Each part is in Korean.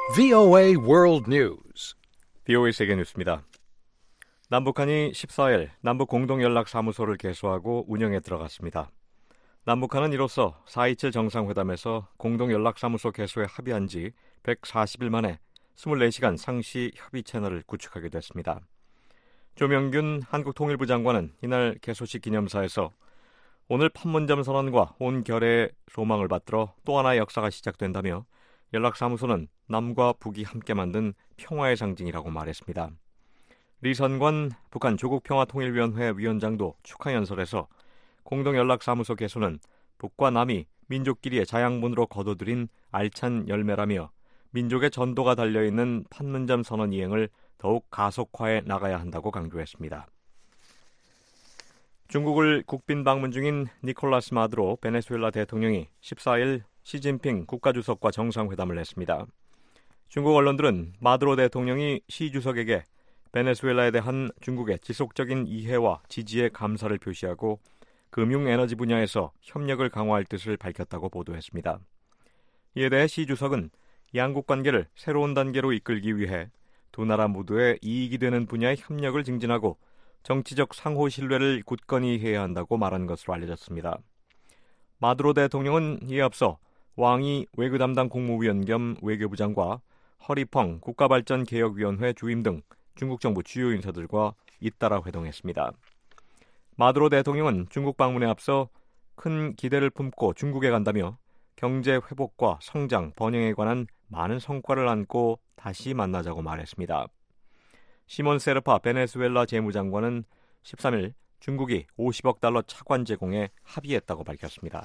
VOA World News. VOA 세계 뉴스입니다. 남북한이 14일 남북공동연락사무소를 개소하고 운영에 들어갔습니다. 남북한은 이로써 4.27 정상회담에서 공동연락사무소 개소에 합의한 지 140일 만에 24시간 상시 협의 채널을 구축하게 됐습니다. 조명균 한국통일부 장관은 이날 개소식 기념사에서 오늘 판문점 선언과 온 결의의 소망을 받들어 또 하나의 역사가 시작된다며 연락사무소는 남과 북이 함께 만든 평화의 상징이라고 말했습니다. 리선관 북한 조국평화통일위원회 위원장도 축하 연설에서 공동연락사무소 개소는 북과 남이 민족끼리의 자양분으로 거둬들인 알찬 열매라며 민족의 전도가 달려있는 판문점 선언 이행을 더욱 가속화해 나가야 한다고 강조했습니다. 중국을 국빈 방문 중인 니콜라스 마두로 베네수엘라 대통령이 14일 시진핑 국가주석과 정상회담을 했습니다. 중국 언론들은 마두로 대통령이 시 주석에게 베네수엘라에 대한 중국의 지속적인 이해와 지지에 감사를 표시하고 금융에너지 분야에서 협력을 강화할 뜻을 밝혔다고 보도했습니다. 이에 대해 시 주석은 양국 관계를 새로운 단계로 이끌기 위해 두 나라 모두의 이익이 되는 분야의 협력을 증진하고 정치적 상호 신뢰를 굳건히 해야 한다고 말한 것으로 알려졌습니다. 마두로 대통령은 이에 앞서 왕이 외교 담당 국무위원 겸 외교부장과 허리펑 국가발전개혁위원회 주임 등 중국 정부 주요 인사들과 잇따라 회동했습니다. 마두로 대통령은 중국 방문에 앞서 큰 기대를 품고 중국에 간다며 경제 회복과 성장, 번영에 관한 많은 성과를 안고 다시 만나자고 말했습니다. 시몬 세르파 베네수엘라 재무장관은 13일 중국이 50억 달러 차관 제공에 합의했다고 밝혔습니다.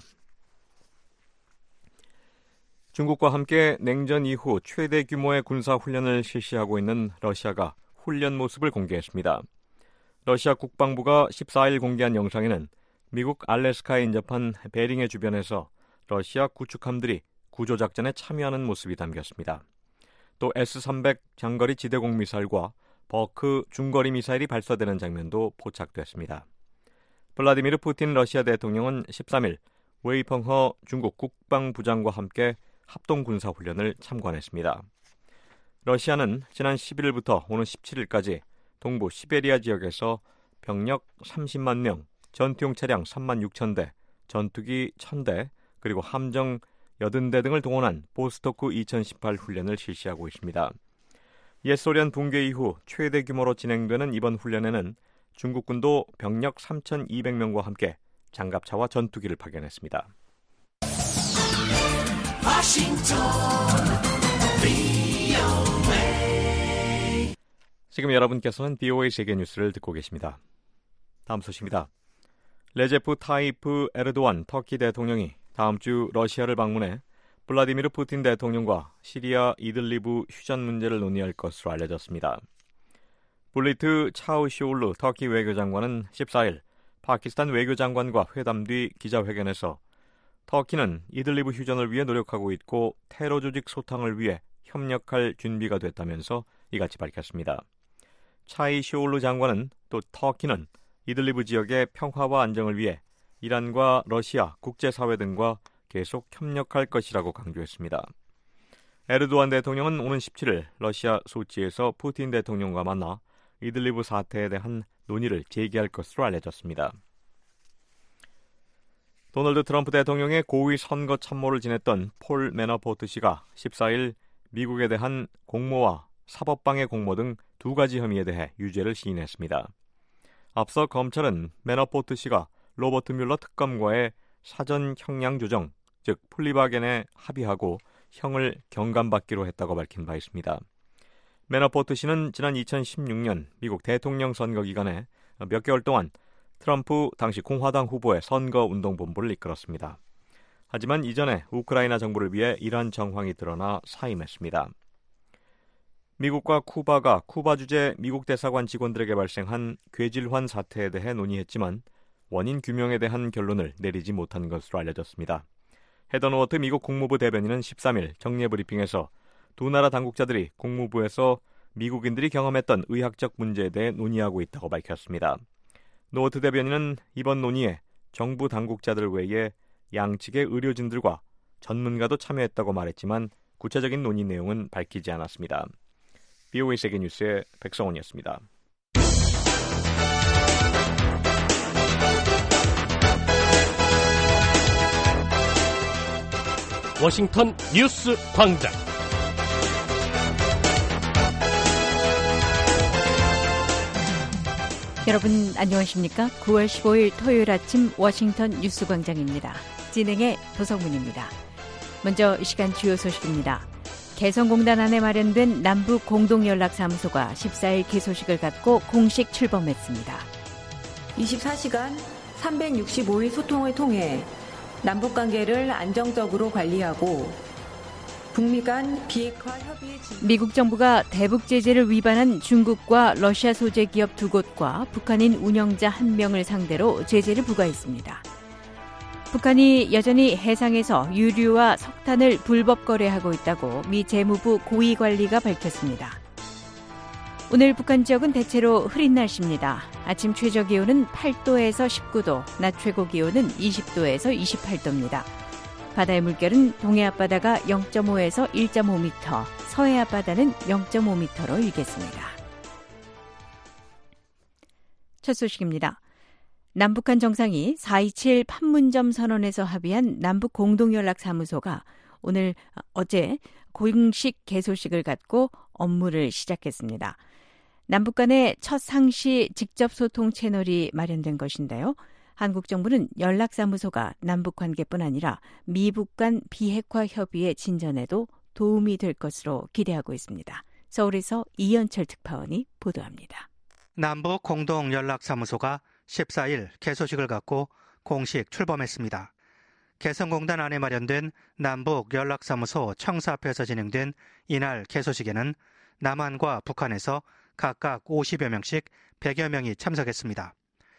중국과 함께 냉전 이후 최대 규모의 군사훈련을 실시하고 있는 러시아가 훈련 모습을 공개했습니다. 러시아 국방부가 14일 공개한 영상에는 미국 알래스카에 인접한 베링해 주변에서 러시아 구축함들이 구조작전에 참여하는 모습이 담겼습니다. 또 S-300 장거리 지대공 미사일과 버크 중거리 미사일이 발사되는 장면도 포착됐습니다. 블라디미르 푸틴 러시아 대통령은 13일 웨이펑허 중국 국방부장과 함께 합동군사훈련을 참관했습니다. 러시아는 지난 11일부터 오는 17일까지 동부 시베리아 지역에서 병력 30만 명, 전투용 차량 3만 6천 대, 전투기 1,000대, 그리고 함정 80대 등을 동원한 보스토크 2018 훈련을 실시하고 있습니다. 옛 소련 붕괴 이후 최대 규모로 진행되는 이번 훈련에는 중국군도 병력 3,200명과 함께 장갑차와 전투기를 파견했습니다. 지금 여러분께서는 VOA 세계 뉴스를 듣고 계십니다. 다음 소식입니다. 레제프 타이프 에르도안 터키 대통령이 다음 주 러시아를 방문해 블라디미르 푸틴 대통령과 시리아 이들리브 휴전 문제를 논의할 것으로 알려졌습니다. 블리트 차우시올루 터키 외교장관은 14일 파키스탄 외교장관과 회담 뒤 기자회견에서 터키는 이들리브 휴전을 위해 노력하고 있고 테러 조직 소탕을 위해 협력할 준비가 됐다면서 이같이 밝혔습니다. 차이시올루 장관은 또 터키는 이들리브 지역의 평화와 안정을 위해 이란과 러시아, 국제사회 등과 계속 협력할 것이라고 강조했습니다. 에르도안 대통령은 오는 17일 러시아 소치에서 푸틴 대통령과 만나 이들리브 사태에 대한 논의를 재개할 것으로 알려졌습니다. 도널드 트럼프 대통령의 고위 선거 참모를 지냈던 폴 매너포트 씨가 14일 미국에 대한 공모와 사법방해 공모 등 두 가지 혐의에 대해 유죄를 시인했습니다. 앞서 검찰은 매너포트 씨가 로버트 뮬러 특검과의 사전 형량 조정, 즉 플리바겐에 합의하고 형을 경감받기로 했다고 밝힌 바 있습니다. 매너포트 씨는 지난 2016년 미국 대통령 선거 기간에 몇 개월 동안 트럼프 당시 공화당 후보의 선거운동본부를 이끌었습니다. 하지만 이전에 우크라이나 정부를 위해 이란 정황이 드러나 사임했습니다. 미국과 쿠바가 쿠바 주재 미국 대사관 직원들에게 발생한 괴질환 사태에 대해 논의했지만 원인 규명에 대한 결론을 내리지 못한 것으로 알려졌습니다. 헤더 노어트 미국 국무부 대변인은 13일 정례 브리핑에서 두 나라 당국자들이 국무부에서 미국인들이 경험했던 의학적 문제에 대해 논의하고 있다고 밝혔습니다. 노어트 대변인은 이번 논의에 정부 당국자들 외에 양측의 의료진들과 전문가도 참여했다고 말했지만 구체적인 논의 내용은 밝히지 않았습니다. BOA 세계뉴스의 백성원이었습니다. 워싱턴 뉴스 광장. 여러분 안녕하십니까? 9월 15일 토요일 아침 워싱턴 뉴스 광장입니다. 진행의 도성문입니다. 먼저 이 시간 주요 소식입니다. 개성공단 안에 마련된 남북 공동연락사무소가 14일 개소식을 갖고 공식 출범했습니다. 24시간 365일 소통을 통해 남북관계를 안정적으로 관리하고 북미 간 비핵화 협의에 미국 정부가 대북 제재를 위반한 중국과 러시아 소재 기업 2곳과 북한인 운영자 1명을 상대로 제재를 부과했습니다. 북한이 여전히 해상에서 유류와 석탄을 불법 거래하고 있다고 미 재무부 고위관리가 밝혔습니다. 오늘 북한 지역은 대체로 흐린 날씨입니다. 아침 최저 기온은 8도에서 19도, 낮 최고 기온은 20도에서 28도입니다. 바다의 물결은 동해 앞바다가 0.5에서 1.5m, 서해 앞바다는 0.5m로 일겠습니다. 첫 소식입니다. 남북한 정상이 4.27 판문점 선언에서 합의한 남북 공동연락사무소가 어제 공식 개소식을 갖고 업무를 시작했습니다. 남북 간의 첫 상시 직접 소통 채널이 마련된 것인데요. 한국 정부는 연락사무소가 남북 관계뿐 아니라 미북 간 비핵화 협의의 진전에도 도움이 될 것으로 기대하고 있습니다. 서울에서 이현철 특파원이 보도합니다. 남북 공동연락사무소가 14일 개소식을 갖고 공식 출범했습니다. 개성공단 안에 마련된 남북연락사무소 청사 앞에서 진행된 이날 개소식에는 남한과 북한에서 각각 50여 명씩 100여 명이 참석했습니다.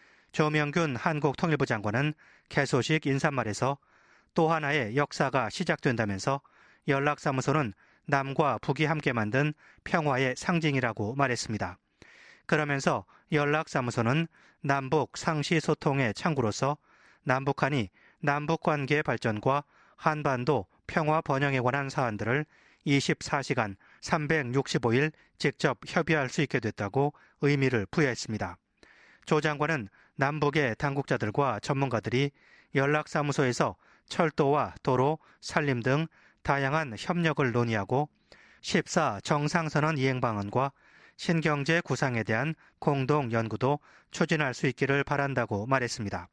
조명균 한국통일부 장관은 개소식 인사말에서 또 하나의 역사가 시작된다면서 연락사무소는 남과 북이 함께 만든 평화의 상징이라고 말했습니다. 그러면서 연락사무소는 남북 상시소통의 창구로서 남북한이 남북관계 발전과 한반도 평화 번영에 관한 사안들을 24시간 365일 직접 협의할 수 있게 됐다고 의미를 부여했습니다. 조 장관은 남북의 당국자들과 전문가들이 연락사무소에서 철도와 도로, 산림 등 다양한 협력을 논의하고 14 정상선언 이행 방안과 신경제 구상에 대한 공동연구도 추진할 수 있기를 바란다고 말했습니다.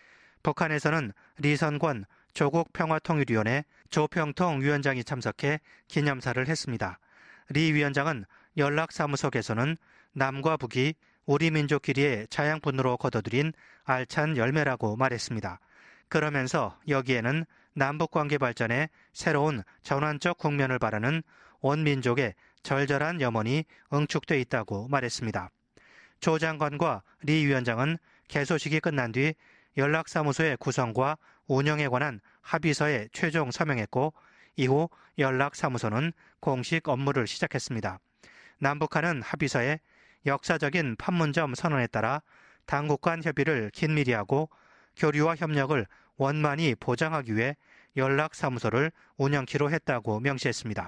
북한에서는 리선권 조국평화통일위원회 조평통 위원장이 참석해 기념사를 했습니다. 리 위원장은 연락사무소 개소는 남과 북이 우리 민족끼리의 자양분으로 거둬들인 알찬 열매라고 말했습니다. 그러면서 여기에는 남북관계 발전에 새로운 전환적 국면을 바라는 온 민족의 절절한 염원이 응축돼 있다고 말했습니다. 조 장관과 리 위원장은 개소식이 끝난 뒤 연락사무소의 구성과 운영에 관한 합의서에 최종 서명했고 이후 연락사무소는 공식 업무를 시작했습니다. 남북한은 합의서에 역사적인 판문점 선언에 따라 당국 간 협의를 긴밀히 하고 교류와 협력을 원만히 보장하기 위해 연락사무소를 운영키로 했다고 명시했습니다.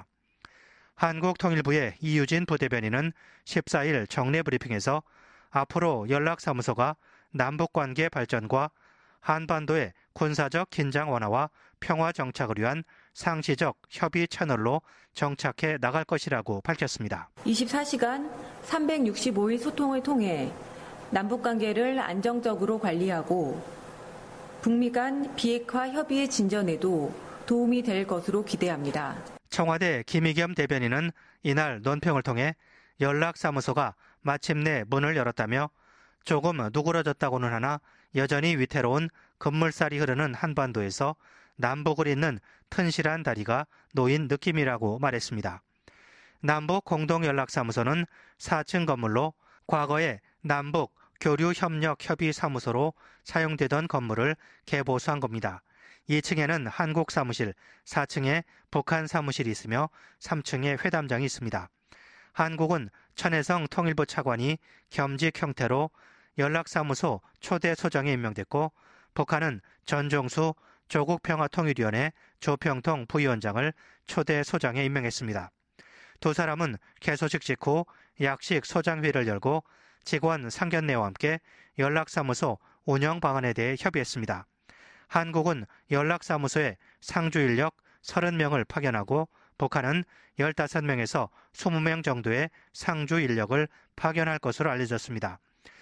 한국통일부의 이유진 부대변인은 14일 정례 브리핑에서 앞으로 연락사무소가 남북관계 발전과 한반도의 군사적 긴장 완화와 평화 정착을 위한 상시적 협의 채널로 정착해 나갈 것이라고 밝혔습니다. 24시간 365일 소통을 통해 남북관계를 안정적으로 관리하고 북미 간 비핵화 협의의 진전에도 도움이 될 것으로 기대합니다. 청와대 김의겸 대변인은 이날 논평을 통해 연락사무소가 마침내 문을 열었다며 조금 누그러졌다고는 하나 여전히 위태로운 급물살이 흐르는 한반도에서 남북을 잇는 튼실한 다리가 놓인 느낌이라고 말했습니다. 남북 공동연락사무소는 4층 건물로 과거에 남북 교류협력협의사무소로 사용되던 건물을 개보수한 겁니다. 2층에는 한국 사무실, 4층에 북한 사무실이 있으며 3층에 회담장이 있습니다. 한국은 천혜성 통일부 차관이 겸직 형태로 연락사무소 초대 소장에 임명됐고 북한은 전종수 조국평화통일위원회 조평통 부위원장을 초대 소장에 임명했습니다. 두 사람은 개소식 직후 약식 소장회를 열고 직원 상견례와 함께 연락사무소 운영 방안에 대해 협의했습니다. 한국은 연락사무소에 상주 인력 30명을 파견하고 북한은 15명에서 20명 정도의 상주 인력을 파견할 것으로 알려졌습니다.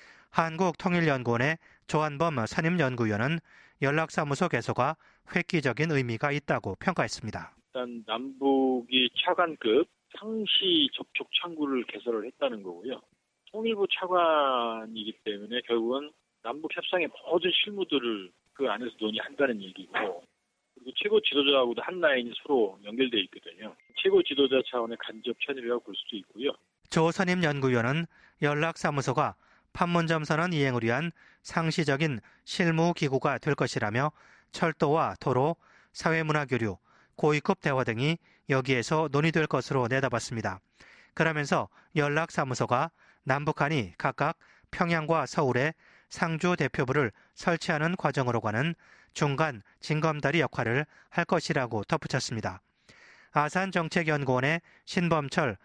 한국통일연구원의 조한범 선임연구위원은 연락사무소 개소가 획기적인 의미가 있다고 평가했습니다. 일단 남북이 차관급 상시 접촉 창구를 개설을 했다는 거고요. 통일부 차관이기 때문에 결국은 남북 협상의 모든 실무들을 그 안에서 논의한다는 얘기고, 그리고 최고 지도자하고도 한 라인이 서로 연결되어 있거든요. 최고 지도자 차원의 간접 편입이라고 볼 수도 있고요. 조 선임 연구위원은 연락사무소가 판문점 선언 이행을 위한 상시적인 실무기구가 될 것이라며 철도와 도로, 사회문화교류, 고위급 대화 등이 여기에서 논의될 것으로 내다봤습니다. 그러면서 연락사무소가 남북한이 각각 평양과 서울에 상주 대표부를 설치하는 과정으로 가는 중간 징검다리 역할을 할 것이라고 덧붙였습니다. 아산정책연구원의 신범철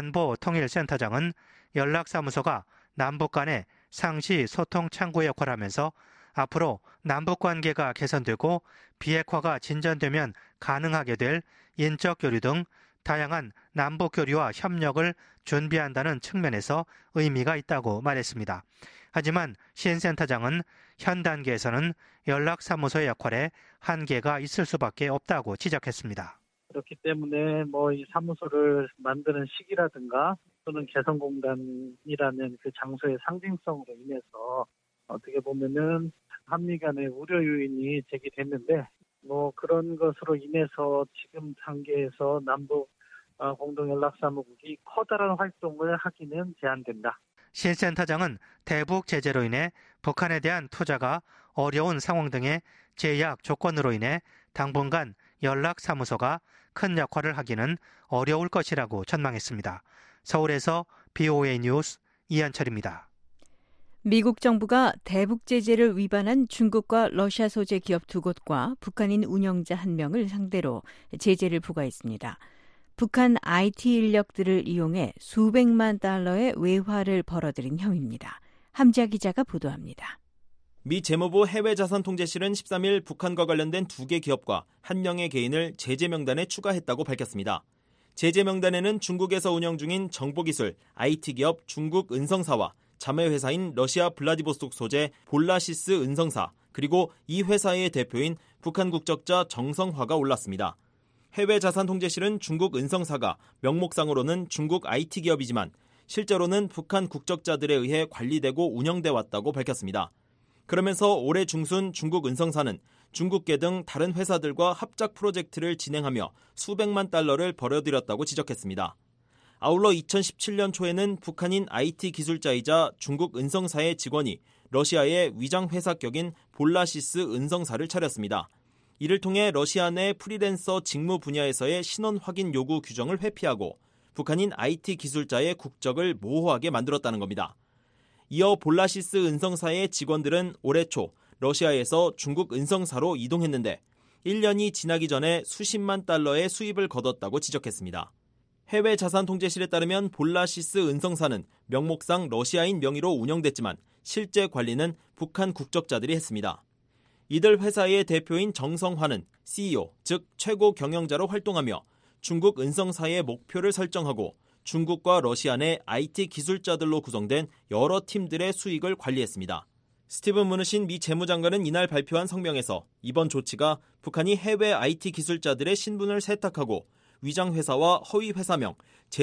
안보통일센터장은 연락사무소가 남북 간의 상시 소통 창구의 역할을 하면서 앞으로 남북관계가 개선되고 비핵화가 진전되면 가능하게 될 인적 교류 등 다양한 남북 교류와 협력을 준비한다는 측면에서 의미가 있다고 말했습니다. 하지만 신 센터장은 현 단계에서는 연락사무소의 역할에 한계가 있을 수밖에 없다고 지적했습니다. 그렇기 때문에 이 사무소를 만드는 시기라든가 또는 개성공단이라는 그 장소의 상징성으로 인해서 어떻게 보면은 한미 간의 우려 요인이 제기됐는데 그런 것으로 인해서 지금 단계에서 남북 공동연락사무국이 커다란 활동을 하기는 제한된다. 신 센터장은 대북 제재로 인해 북한에 대한 투자가 어려운 상황 등의 제약 조건으로 인해 당분간 연락사무소가 큰 역할을 하기는 어려울 것이라고 전망했습니다. 서울에서 BOA 뉴스 이한철입니다. 미국 정부가 대북 제재를 위반한 중국과 러시아 소재 기업 2곳과 북한인 운영자 1명을 상대로 제재를 부과했습니다. 북한 IT 인력들을 이용해 수백만 달러의 외화를 벌어들인 혐의입니다. 함지아 기자가 보도합니다. 미 재무부 해외자산통제실은 13일 북한과 관련된 2개 기업과 1명의 개인을 제재 명단에 추가했다고 밝혔습니다. 제재 명단에는 중국에서 운영 중인 정보기술 IT 기업 중국 은성사와 자매회사인 러시아 블라디보스톡 소재 볼라시스 은성사, 그리고 이 회사의 대표인 북한 국적자 정성화가 올랐습니다. 해외자산통제실은 중국 은성사가 명목상으로는 중국 IT 기업이지만 실제로는 북한 국적자들에 의해 관리되고 운영돼 왔다고 밝혔습니다. 그러면서 올해 중순 중국 은성사는 중국계 등 다른 회사들과 합작 프로젝트를 진행하며 수백만 달러를 벌어들였다고 지적했습니다. 아울러 2017년 초에는 북한인 IT 기술자이자 중국 은성사의 직원이 러시아의 위장회사 격인 볼라시스 은성사를 차렸습니다. 이를 통해 러시아 내 프리랜서 직무 분야에서의 신원 확인 요구 규정을 회피하고 북한인 IT 기술자의 국적을 모호하게 만들었다는 겁니다. 이어 볼라시스 은성사의 직원들은 올해 초 러시아에서 중국 은성사로 이동했는데 1년이 지나기 전에 수십만 달러의 수입을 거뒀다고 지적했습니다. 해외자산통제실에 따르면 볼라시스 은성사는 명목상 러시아인 명의로 운영됐지만 실제 관리는 북한 국적자들이 했습니다. 이들 회사의 대표인 정성화는 CEO, 즉 최고 경영자로 활동하며 중국 은성사의 목표를 설정하고 중국과 러시아 내 IT 기술자들로 구성된 여러 팀들의 수익을 관리했습니다. 스티븐 무누신 미 재무장관은 이날 발표한 성명에서 이번 조치가 북한이 해외 IT 기술자들의 신분을 세탁하고 위장회사와 허위회사명,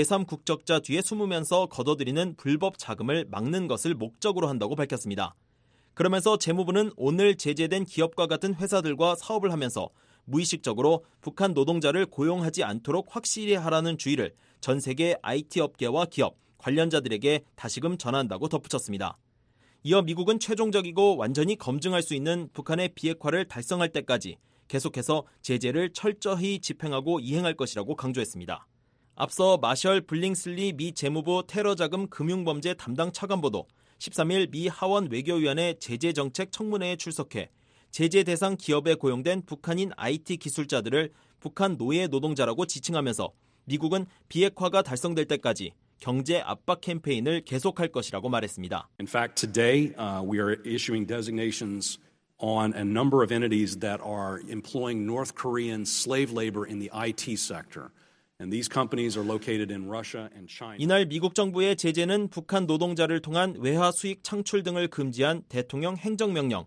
제3국적자 뒤에 숨으면서 거둬들이는 불법 자금을 막는 것을 목적으로 한다고 밝혔습니다. 그러면서 재무부는 오늘 제재된 기업과 같은 회사들과 사업을 하면서 무의식적으로 북한 노동자를 고용하지 않도록 확실히 하라는 주의를 전 세계 IT 업계와 기업, 관련자들에게 다시금 전한다고 덧붙였습니다. 이어 미국은 최종적이고 완전히 검증할 수 있는 북한의 비핵화를 달성할 때까지 계속해서 제재를 철저히 집행하고 이행할 것이라고 강조했습니다. 앞서 마셜 블링슬리 미 재무부 테러자금 금융범죄 담당 차관보도 13일 미 하원 외교위원회 제재정책 청문회에 출석해 제재 대상 기업에 고용된 북한인 IT 기술자들을 북한 노예 노동자라고 지칭하면서 미국은 비핵화가 달성될 때까지 경제 압박 캠페인을 계속할 것이라고 말했습니다. In fact, today we are issuing designations on a number of entities that are employing North Korean slave labor in the IT sector. And these companies are located in Russia and China. 이날 미국 정부의 제재는 북한 노동자를 통한 외화 수익 창출 등을 금지한 대통령 행정명령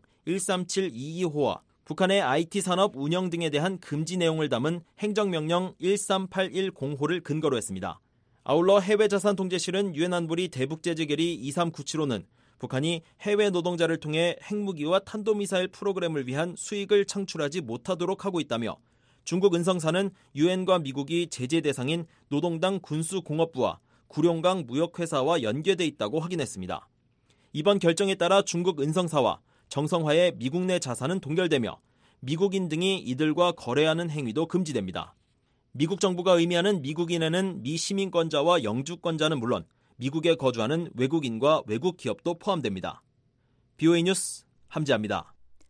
13722호와 북한의 IT 산업 운영 등에 대한 금지 내용을 담은 행정명령 13810호를 근거로 했습니다. 아울러 해외자산통제실은 유엔 안보리 대북제재결의 2397호는 북한이 해외 노동자를 통해 핵무기와 탄도미사일 프로그램을 위한 수익을 창출하지 못하도록 하고 있다며 중국 은성사는 유엔과 미국이 제재 대상인 노동당 군수공업부와 구룡강 무역회사와 연계돼 있다고 확인했습니다. 이번 결정에 따라 중국 은성사와 정성화의 미국 내 자산은 동결되며 미국인 등이 이들과 거래하는 행위도 금지됩니다. 미국 정부가 의미하는 미국인에는 미시민권자와 영주권자는 물론 미국에 거주하는 외국인과 외국 기업도 포함됩니다. BOA 뉴스 함지아입니다.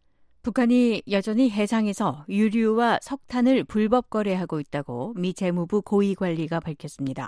북한이 여전히 해상에서 유류와 석탄을 불법 거래하고 있다고 미 재무부 고위관리가 밝혔습니다.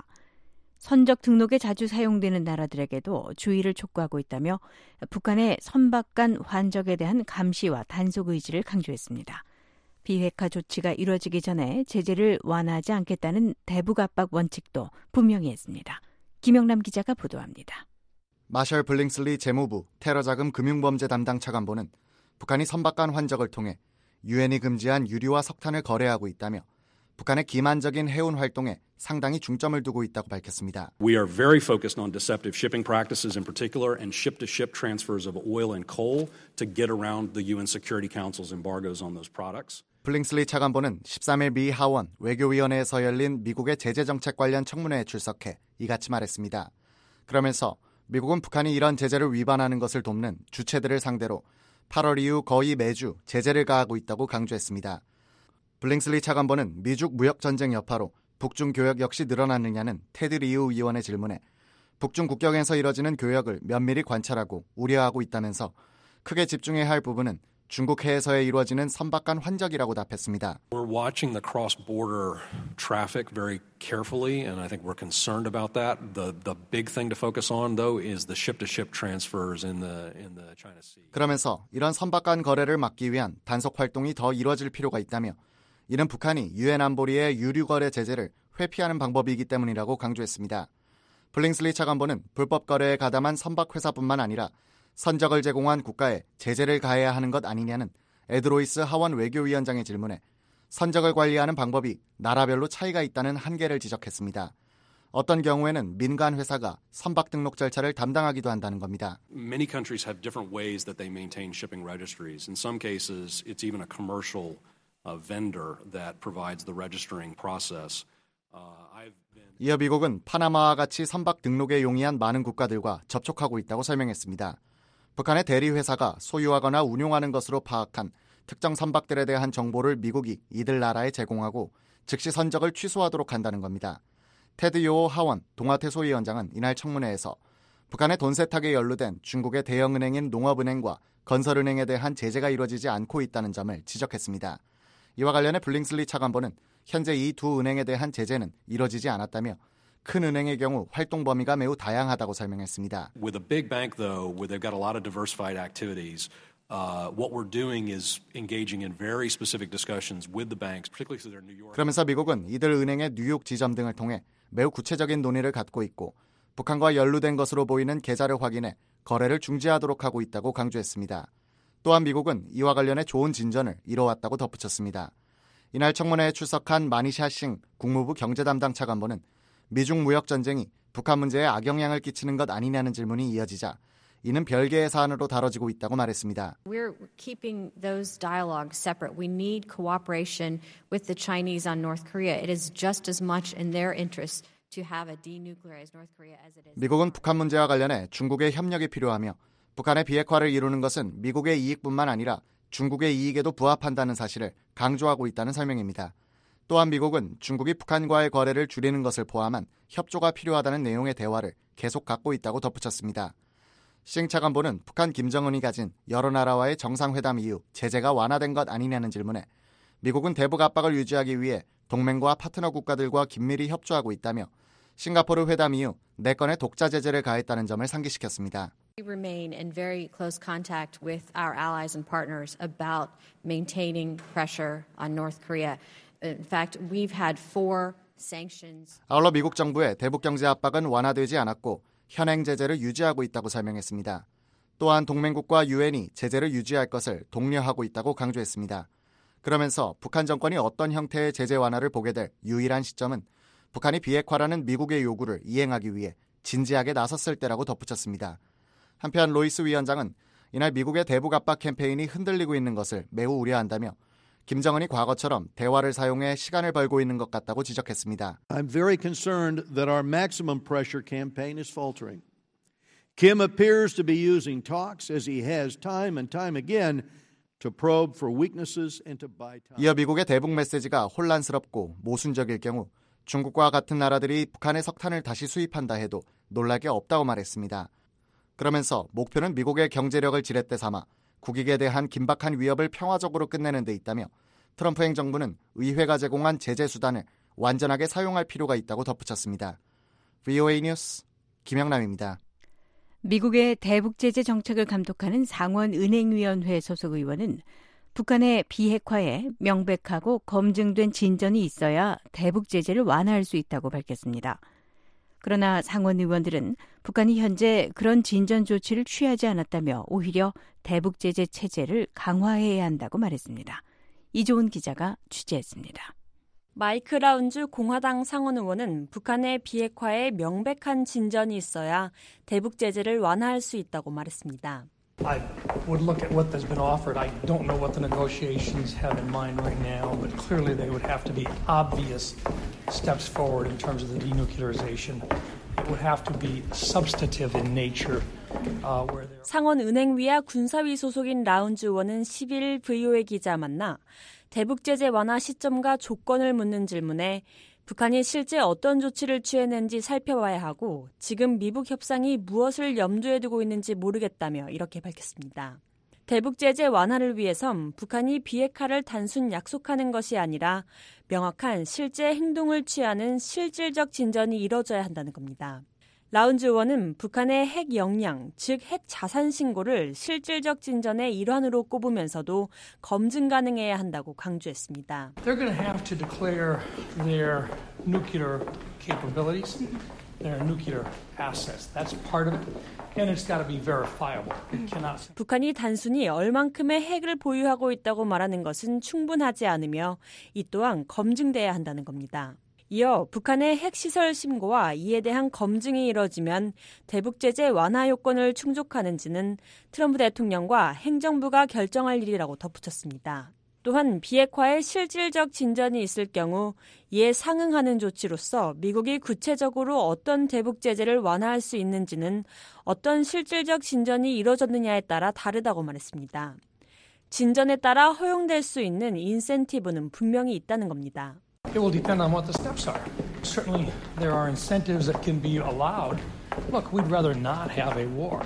선적 등록에 자주 사용되는 나라들에게도 주의를 촉구하고 있다며 북한의 선박 간 환적에 대한 감시와 단속 의지를 강조했습니다. 비핵화 조치가 이루어지기 전에 제재를 완화하지 않겠다는 대북 압박 원칙도 분명히 했습니다. 김영남 기자가 보도합니다. 마셜 블링슬리 재무부 테러자금 금융범죄 담당 차관보는 북한이 선박 간 환적을 통해 유엔이 금지한 유류와 석탄을 거래하고 있다며 북한의 기만적인 해운 활동에 상당히 중점을 두고 있다고 밝혔습니다. We are very focused on deceptive shipping practices in particular and ship-to-ship transfers of oil and coal to get around the UN Security Council's embargoes on those products. 블링슬리 차관보는 13일 미 하원 외교위원회에서 열린 미국의 제재정책 관련 청문회에 출석해 이같이 말했습니다. 그러면서 미국은 북한이 이런 제재를 위반하는 것을 돕는 주체들을 상대로 8월 이후 거의 매주 제재를 가하고 있다고 강조했습니다. 블링슬리 차관보는 미중 무역전쟁 여파로 북중 교역 역시 늘어났느냐는 테드 리우 의원의 질문에 북중 국경에서 이뤄지는 교역을 면밀히 관찰하고 우려하고 있다면서 크게 집중해야 할 부분은 중국 해에서에 이루어지는 선박 간 환적이라고 답했습니다. We're watching the cross-border traffic very carefully, and I think we're concerned about that. The big thing to focus on, though, is the ship-to-ship transfers in the China Sea. 그러면서 이런 선박 간 거래를 막기 위한 단속 활동이 더 이루어질 필요가 있다며 이는 북한이 유엔 안보리의 유류 거래 제재를 회피하는 방법이기 때문이라고 강조했습니다. 블링슬리 차관보는 불법 거래에 가담한 선박 회사뿐만 아니라 선적을 제공한 국가에 제재를 가해야 하는 것 아니냐는 에드로이스 하원 외교위원장의 질문에 선적을 관리하는 방법이 나라별로 차이가 있다는 한계를 지적했습니다. 어떤 경우에는 민간 회사가 선박 등록 절차를 담당하기도 한다는 겁니다. Many countries have different ways that they maintain shipping registries. In some cases, it's even a commercial vendor that provides the registering process. 이어 미국은 파나마와 같이 선박 등록에 용이한 많은 국가들과 접촉하고 있다고 설명했습니다. 북한의 대리회사가 소유하거나 운용하는 것으로 파악한 특정 선박들에 대한 정보를 미국이 이들 나라에 제공하고 즉시 선적을 취소하도록 한다는 겁니다. 테드 요호 하원 동아태소위원장은 이날 청문회에서 북한의 돈 세탁에 연루된 중국의 대형은행인 농업은행과 건설은행에 대한 제재가 이루어지지 않고 있다는 점을 지적했습니다. 이와 관련해 블링슬리 차관보는 현재 이 두 은행에 대한 제재는 이루어지지 않았다며 큰 은행의 경우 활동 범위가 매우 다양하다고 설명했습니다. With a big bank, though, where they've got a lot of diversified activities, what we're doing is engaging in very specific discussions with the banks, particularly through their New York. 그러면서 미국은 이들 은행의 뉴욕 지점 등을 통해 매우 구체적인 논의를 갖고 있고 북한과 연루된 것으로 보이는 계좌를 확인해 거래를 중지하도록 하고 있다고 강조했습니다. 또한 미국은 이와 관련해 좋은 진전을 이뤄왔다고 덧붙였습니다. 이날 청문회에 출석한 마니샤 싱 국무부 경제담당 차관보는 미중 무역전쟁이 북한 문제에 악영향을 끼치는 것 아니냐는 질문이 이어지자 이는 별개의 사안으로 다뤄지고 있다고 말했습니다. We're keeping those dialogues separate. We need cooperation with the Chinese on North Korea. It is just as much in their interest to have a denuclearized North Korea as it is. 미국은 북한 문제와 관련해 중국의 협력이 필요하며 북한의 비핵화를 이루는 것은 미국의 이익뿐만 아니라 중국의 이익에도 부합한다는 사실을 강조하고 있다는 설명입니다. 또한 미국은 중국이 북한과의 거래를 줄이는 것을 포함한 협조가 필요하다는 내용의 대화를 계속 갖고 있다고 덧붙였습니다. 싱 차관보는 북한 김정은이 가진 여러 나라와의 정상회담 이후 제재가 완화된 것 아니냐는 질문에 미국은 대북 압박을 유지하기 위해 동맹과 파트너 국가들과 긴밀히 협조하고 있다며 싱가포르 회담 이후 4건의 독자 제재를 가했다는 점을 상기시켰습니다. We remain in very close contact with our allies and partners about maintaining pressure on North Korea. In fact, we've had 4 sanctions. 아울러 미국 정부의 대북 경제 압박은 완화되지 않았고 현행 제재를 유지하고 있다고 설명했습니다. 또한 동맹국과 유엔이 제재를 유지할 것을 독려하고 있다고 강조했습니다. 그러면서 북한 정권이 어떤 형태의 제재 완화를 보게 될 유일한 시점은 북한이 비핵화라는 미국의 요구를 이행하기 위해 진지하게 나섰을 때라고 덧붙였습니다. 한편 로이스 위원장은 이날 미국의 대북 압박 캠페인이 흔들리고 있는 것을 매우 우려한다며 김정은이 과거처럼 대화를 사용해 시간을 벌고 있는 것 같다고 지적했습니다. I'm very concerned that our maximum pressure campaign is faltering. Kim appears to be using talks as he has time and time again to probe for weaknesses and to buy time. 이어 미국의 대북 메시지가 혼란스럽고 모순적일 경우 중국과 같은 나라들이 북한의 석탄을 다시 수입한다 해도 놀랄 게 없다고 말했습니다. 그러면서 목표는 미국의 경제력을 지렛대 삼아 국익에 대한 긴박한 위협을 평화적으로 끝내는 데 있다며 트럼프 행정부는 의회가 제공한 제재 수단을 완전하게 사용할 필요가 있다고 덧붙였습니다. VOA 뉴스 김영남입니다. 미국의 대북 제재 정책을 감독하는 상원은행위원회 소속 의원은 북한의 비핵화에 명백하고 검증된 진전이 있어야 대북 제재를 완화할 수 있다고 밝혔습니다. 그러나 상원 의원들은 북한이 현재 그런 진전 조치를 취하지 않았다며 오히려 대북 제재 체제를 강화해야 한다고 말했습니다. 이조은 기자가 취재했습니다. 마이크 라운즈 공화당 상원 의원은 북한의 비핵화에 명백한 진전이 있어야 대북 제재를 완화할 수 있다고 말했습니다. I would look at what has been offered. I don't know what the negotiations have in mind right now, but clearly they would have to be obvious steps forward in terms of the denuclearization. It would have to be substantive in nature. 상원 은행위와 군사위 소속인 라운즈 의원은 10일 VOA 기자 만나 대북 제재 완화 시점과 조건을 묻는 질문에 북한이 실제 어떤 조치를 취했는지 살펴봐야 하고 지금 미북 협상이 무엇을 염두에 두고 있는지 모르겠다며 이렇게 밝혔습니다. 대북 제재 완화를 위해선 북한이 비핵화를 단순 약속하는 것이 아니라 명확한 실제 행동을 취하는 실질적 진전이 이뤄져야 한다는 겁니다. 라운즈 의원은 북한의 핵 역량, 즉 핵 자산 신고를 실질적 진전의 일환으로 꼽으면서도 검증 가능해야 한다고 강조했습니다. They're going to have to declare their nuclear capabilities, their nuclear assets. That's part of it. And it's got to be verifiable. It cannot... 북한이 단순히 얼만큼의 핵을 보유하고 있다고 말하는 것은 충분하지 않으며 이 또한 검증돼야 한다는 겁니다. 이어 북한의 핵시설 신고와 이에 대한 검증이 이뤄지면 대북 제재 완화 요건을 충족하는지는 트럼프 대통령과 행정부가 결정할 일이라고 덧붙였습니다. 또한 비핵화에 실질적 진전이 있을 경우 이에 상응하는 조치로서 미국이 구체적으로 어떤 대북 제재를 완화할 수 있는지는 어떤 실질적 진전이 이뤄졌느냐에 따라 다르다고 말했습니다. 진전에 따라 허용될 수 있는 인센티브는 분명히 있다는 겁니다. It will depend on what the steps are. Certainly there are incentives that can be allowed. Look, we'd rather not have a war.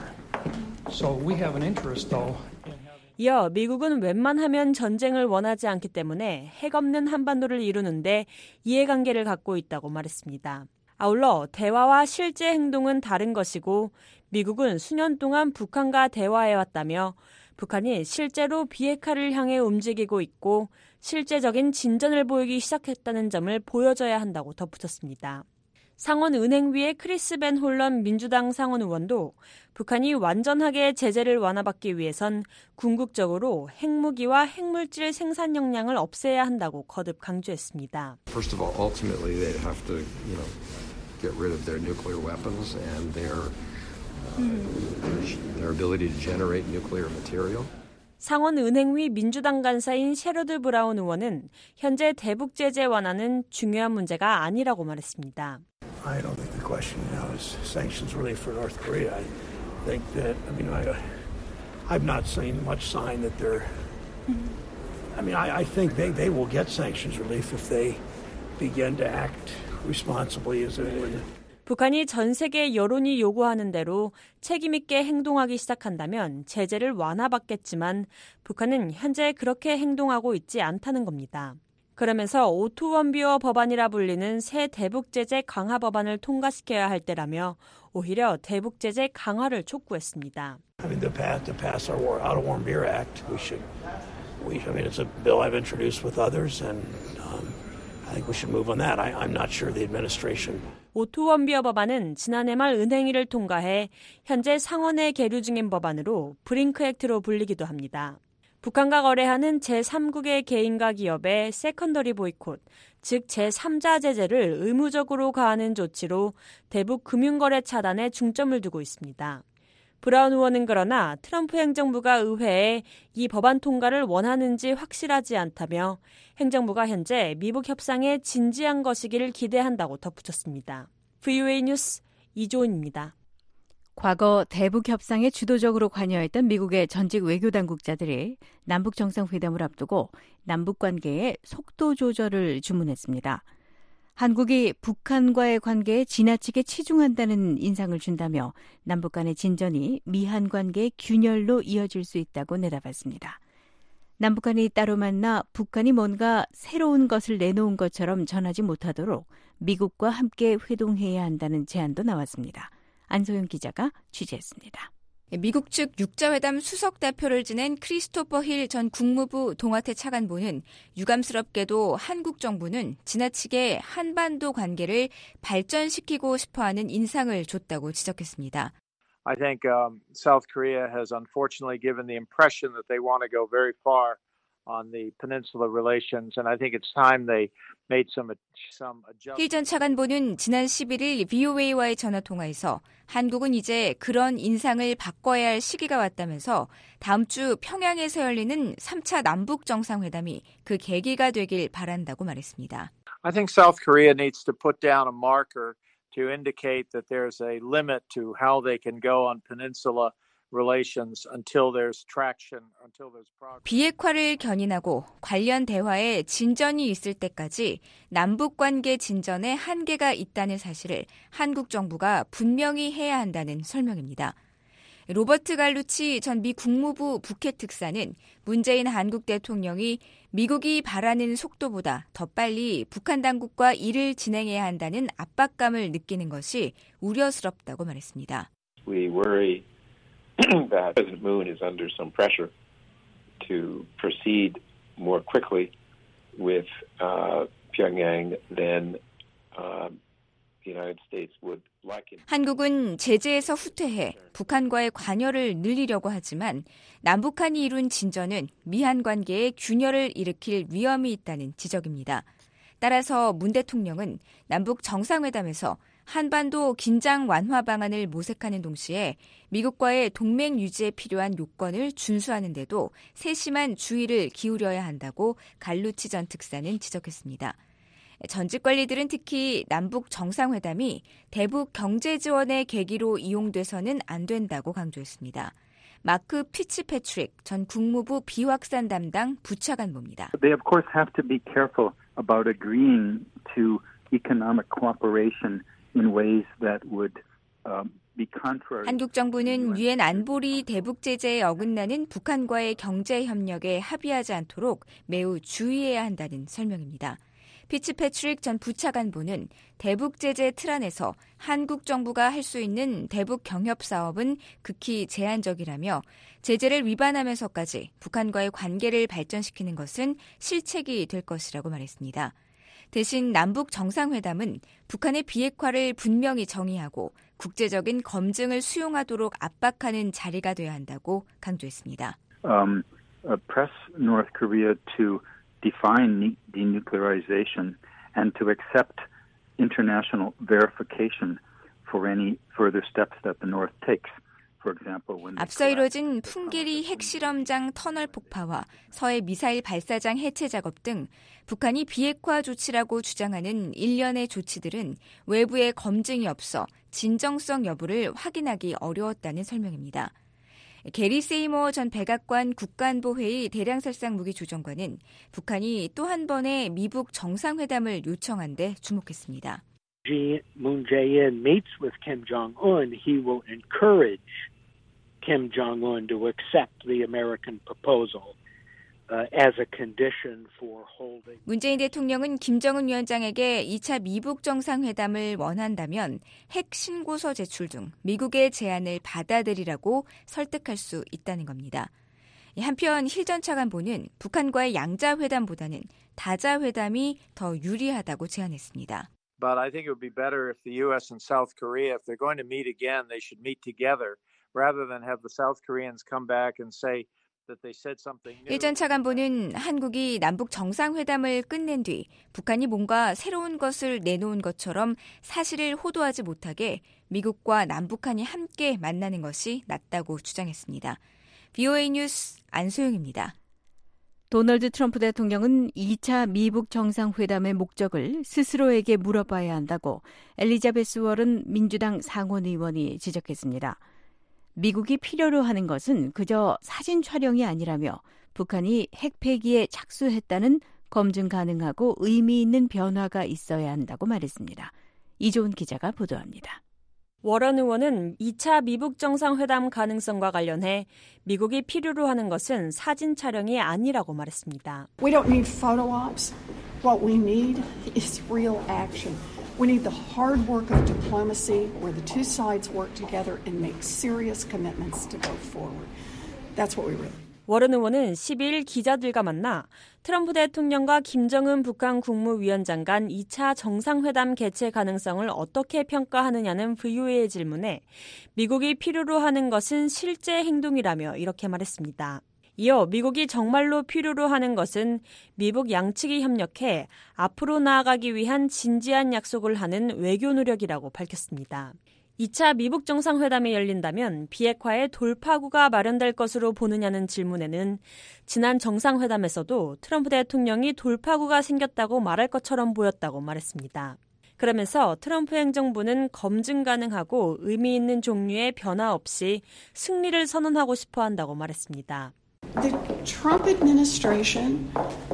So we have an interest, though. 이어 미국은 웬만하면 전쟁을 원하지 않기 때문에 핵 없는 한반도를 이루는데 이해관계를 갖고 있다고 말했습니다. 아울러 대화와 실제 행동은 다른 것이고 미국은 수년 동안 북한과 대화해왔다며 북한이 실제로 비핵화를 향해 움직이고 있고 실제적인 진전을 보이기 시작했다는 점을 보여줘야 한다고 덧붙였습니다. 상원 은행위의 크리스 벤 홀런 민주당 상원 의원도 북한이 완전하게 제재를 완화받기 위해선 궁극적으로 핵무기와 핵물질 생산 역량을 없애야 한다고 거듭 강조했습니다. First of all, ultimately they have to, get rid of their nuclear weapons and their ability to generate nuclear material. 상원 은행위 민주당 간사인 셰러드 브라운 의원은 현재 대북 제재 완화는 중요한 문제가 아니라고 말했습니다. I don't think the question now is sanctions relief for North Korea. I think that, I've not seen much sign that they're, I think they will get sanctions relief if they begin to act responsibly as a 북한이 전 세계 여론이 요구하는 대로 책임 있게 행동하기 시작한다면 제재를 완화받겠지만 북한은 현재 그렇게 행동하고 있지 않다는 겁니다. 그러면서 오토원비어 법안이라 불리는 새 대북 제재 강화 법안을 통과시켜야 할 때라며 오히려 대북 제재 강화를 촉구했습니다. I mean, to pass our Auto-Warm Beer Act, I mean, it's a bill I've introduced with others, and I think we should move on that. I'm not sure the administration. 오토원비어 법안은 지난해 말 은행위를 통과해 현재 상원에 계류 중인 법안으로 브링크 액트로 불리기도 합니다. 북한과 거래하는 제3국의 개인과 기업의 세컨더리 보이콧, 즉 제3자 제재를 의무적으로 가하는 조치로 대북 금융거래 차단에 중점을 두고 있습니다. 브라운 의원은 그러나 트럼프 행정부가 의회에 이 법안 통과를 원하는지 확실하지 않다며 행정부가 현재 미북 협상에 진지한 것이기를 기대한다고 덧붙였습니다. VOA 뉴스 이조은입니다. 과거 대북 협상에 주도적으로 관여했던 미국의 전직 외교당국자들이 남북 정상회담을 앞두고 남북 관계의 속도 조절을 주문했습니다. 한국이 북한과의 관계에 지나치게 치중한다는 인상을 준다며 남북 간의 진전이 미한 관계의 균열로 이어질 수 있다고 내다봤습니다. 남북 간이 따로 만나 북한이 뭔가 새로운 것을 내놓은 것처럼 전하지 못하도록 미국과 함께 회동해야 한다는 제안도 나왔습니다. 안소영 기자가 취재했습니다. 미국 측 육자회담 수석 대표를 지낸 크리스토퍼 힐 전 국무부 동아태 차관보는 유감스럽게도 한국 정부는 지나치게 한반도 관계를 발전시키고 싶어하는 인상을 줬다고 지적했습니다. I think South Korea has unfortunately given the impression that they want to go very far on the peninsula relations, and I think it's time they made some adjustments. 힐 전 차관보는 지난 11일 VOA와의 전화통화에서 한국은 이제 그런 인상을 바꿔야 할 시기가 왔다면서 다음 주 평양에서 열리는 3차 남북 정상회담이 그 계기가 되길 바란다고 말했습니다. I think South Korea needs to put down a marker to indicate that there's a limit to how they can go on peninsula relations until there's traction, until there's progress. 비핵화를 견인하고 관련 대화에 진전이 있을 때까지 남북 관계 진전에 한계가 있다는 사실을 한국 정부가 분명히 해야 한다는 설명입니다. 로버트 갈루치 전 미 국무부 북해 특사는 문재인 한국 대통령이 미국이 바라는 속도보다 더 빨리 북한 당국과 일을 진행해야 한다는 압박감을 느끼는 것이 우려스럽다고 말했습니다. We worry that President Moon is under some pressure to proceed more quickly with Pyongyang than the United States would like it. 한국은 제재에서 후퇴해 북한과의 관여를 늘리려고 하지만 남북한이 이룬 진전은 미한 관계에 균열을 일으킬 위험이 있다는 지적입니다. 따라서 문 대통령은 남북 정상회담에서 한반도 긴장 완화 방안을 모색하는 동시에 미국과의 동맹 유지에 필요한 요건을 준수하는 데도 세심한 주의를 기울여야 한다고 갈루치 전 특사는 지적했습니다. 전직 관리들은 특히 남북 정상회담이 대북 경제 지원의 계기로 이용돼서는 안 된다고 강조했습니다. 마크 피츠패트릭 전 국무부 비확산 담당 부차관보입니다. They of course have to be careful about agreeing to economic cooperation in ways that would be contrary. 한국 정부는 유엔 안보리 대북 제재에 어긋나는 북한과의 경제 협력에 합의하지 않도록 매우 주의해야 한다는 설명입니다. 피츠패트릭 전 부차관보는 대북 제재 틀 안에서 한국 정부가 할 수 있는 대북 경협 사업은 극히 제한적이라며 제재를 위반하면서까지 북한과의 관계를 발전시키는 것은 실책이 될 것이라고 말했습니다. 대신 남북 정상회담은 북한의 비핵화를 분명히 정의하고 국제적인 검증을 수용하도록 압박하는 자리가 돼야 한다고 강조했습니다. Press North Korea to define denuclearization and to accept international verification for any further steps that the North takes. 앞서 이뤄진 풍계리 핵실험장 터널 폭파와 서해 미사일 발사장 해체 작업 등 북한이 비핵화 조치라고 주장하는 일련의 조치들은 외부의 검증이 없어 진정성 여부를 확인하기 어려웠다는 설명입니다. 게리 세이머 전 백악관 국가안보회의 대량살상 무기조정관은 북한이 또 한 번의 미북 정상회담을 요청한 데 주목했습니다. Moon Jae-in meets with Kim Jong-un, he will encourage Kim Jong-un to accept the American proposal as a condition for holding. 문재인 대통령은 김정은 위원장에게 2차 미북 정상회담을 원한다면 핵 신고서 제출 등 미국의 제안을 받아들이라고 설득할 수 있다는 겁니다. 한편 힐 전 차관보는 북한과의 양자회담보다는 다자회담이 더 유리하다고 제안했습니다. But I think it would be better if the U.S. and South Korea, if they're going to meet again, they should meet together rather than have the South Koreans come back and say that they said something new. 힐 전 차관보는 한국이 남북 정상회담을 끝낸 뒤 북한이 뭔가 새로운 것을 내놓은 것처럼 사실을 호도하지 못하게 미국과 남북한이 함께 만나는 것이 낫다고 주장했습니다. VOA 뉴스 안소영입니다. 도널드 트럼프 대통령은 2차 미북 정상회담의 목적을 스스로에게 물어봐야 한다고 엘리자베스 워런 민주당 상원 의원이 지적했습니다. 미국이 필요로 하는 것은 그저 사진 촬영이 아니라며 북한이 핵 폐기에 착수했다는 검증 가능하고 의미 있는 변화가 있어야 한다고 말했습니다. 이조은 기자가 보도합니다. 워런 의원은 2차 미북 정상회담 가능성과 관련해 미국이 필요로 하는 것은 사진 촬영이 아니라고 말했습니다. We don't need photo ops. What we need is real action. We need the hard work of diplomacy where the two sides work together and make serious commitments to go forward. That's what we really need. 워런 의원은 12일 기자들과 만나 트럼프 대통령과 김정은 북한 국무위원장 간 2차 정상회담 개최 가능성을 어떻게 평가하느냐는 VOA의 질문에 미국이 필요로 하는 것은 실제 행동이라며 이렇게 말했습니다. 이어 미국이 정말로 필요로 하는 것은 미북 양측이 협력해 앞으로 나아가기 위한 진지한 약속을 하는 외교 노력이라고 밝혔습니다. 2차 미북 정상회담이 열린다면 비핵화의 돌파구가 마련될 것으로 보느냐는 질문에는 지난 정상회담에서도 트럼프 대통령이 돌파구가 생겼다고 말할 것처럼 보였다고 말했습니다. 그러면서 트럼프 행정부는 검증 가능하고 의미 있는 종류의 변화 없이 승리를 선언하고 싶어 한다고 말했습니다. The Trump administration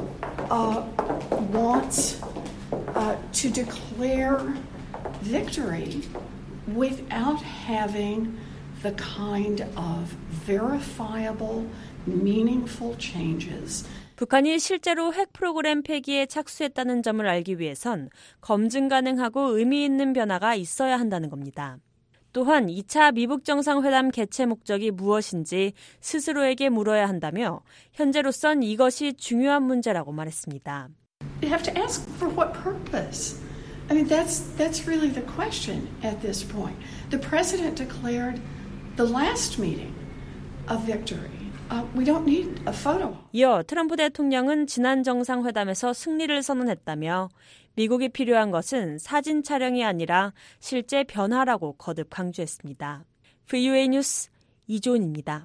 wants to declare victory without having the kind of verifiable, meaningful changes. 북한이 실제로 핵 프로그램 폐기에 착수했다는 점을 알기 위해선 검증 가능하고 의미 있는 변화가 있어야 한다는 겁니다. 또한 2차 미북 정상회담 개최 목적이 무엇인지 스스로에게 물어야 한다며 현재로선 이것이 중요한 문제라고 말했습니다. You have to ask for what purpose? I mean, that's really the question at this point. The president declared the last meeting a victory. We don't need a photo. 이어 트럼프 대통령은 지난 정상회담에서 승리를 선언했다며 미국이 필요한 것은 사진 촬영이 아니라 실제 변화라고 거듭 강조했습니다. VOA 뉴스 이조은입니다.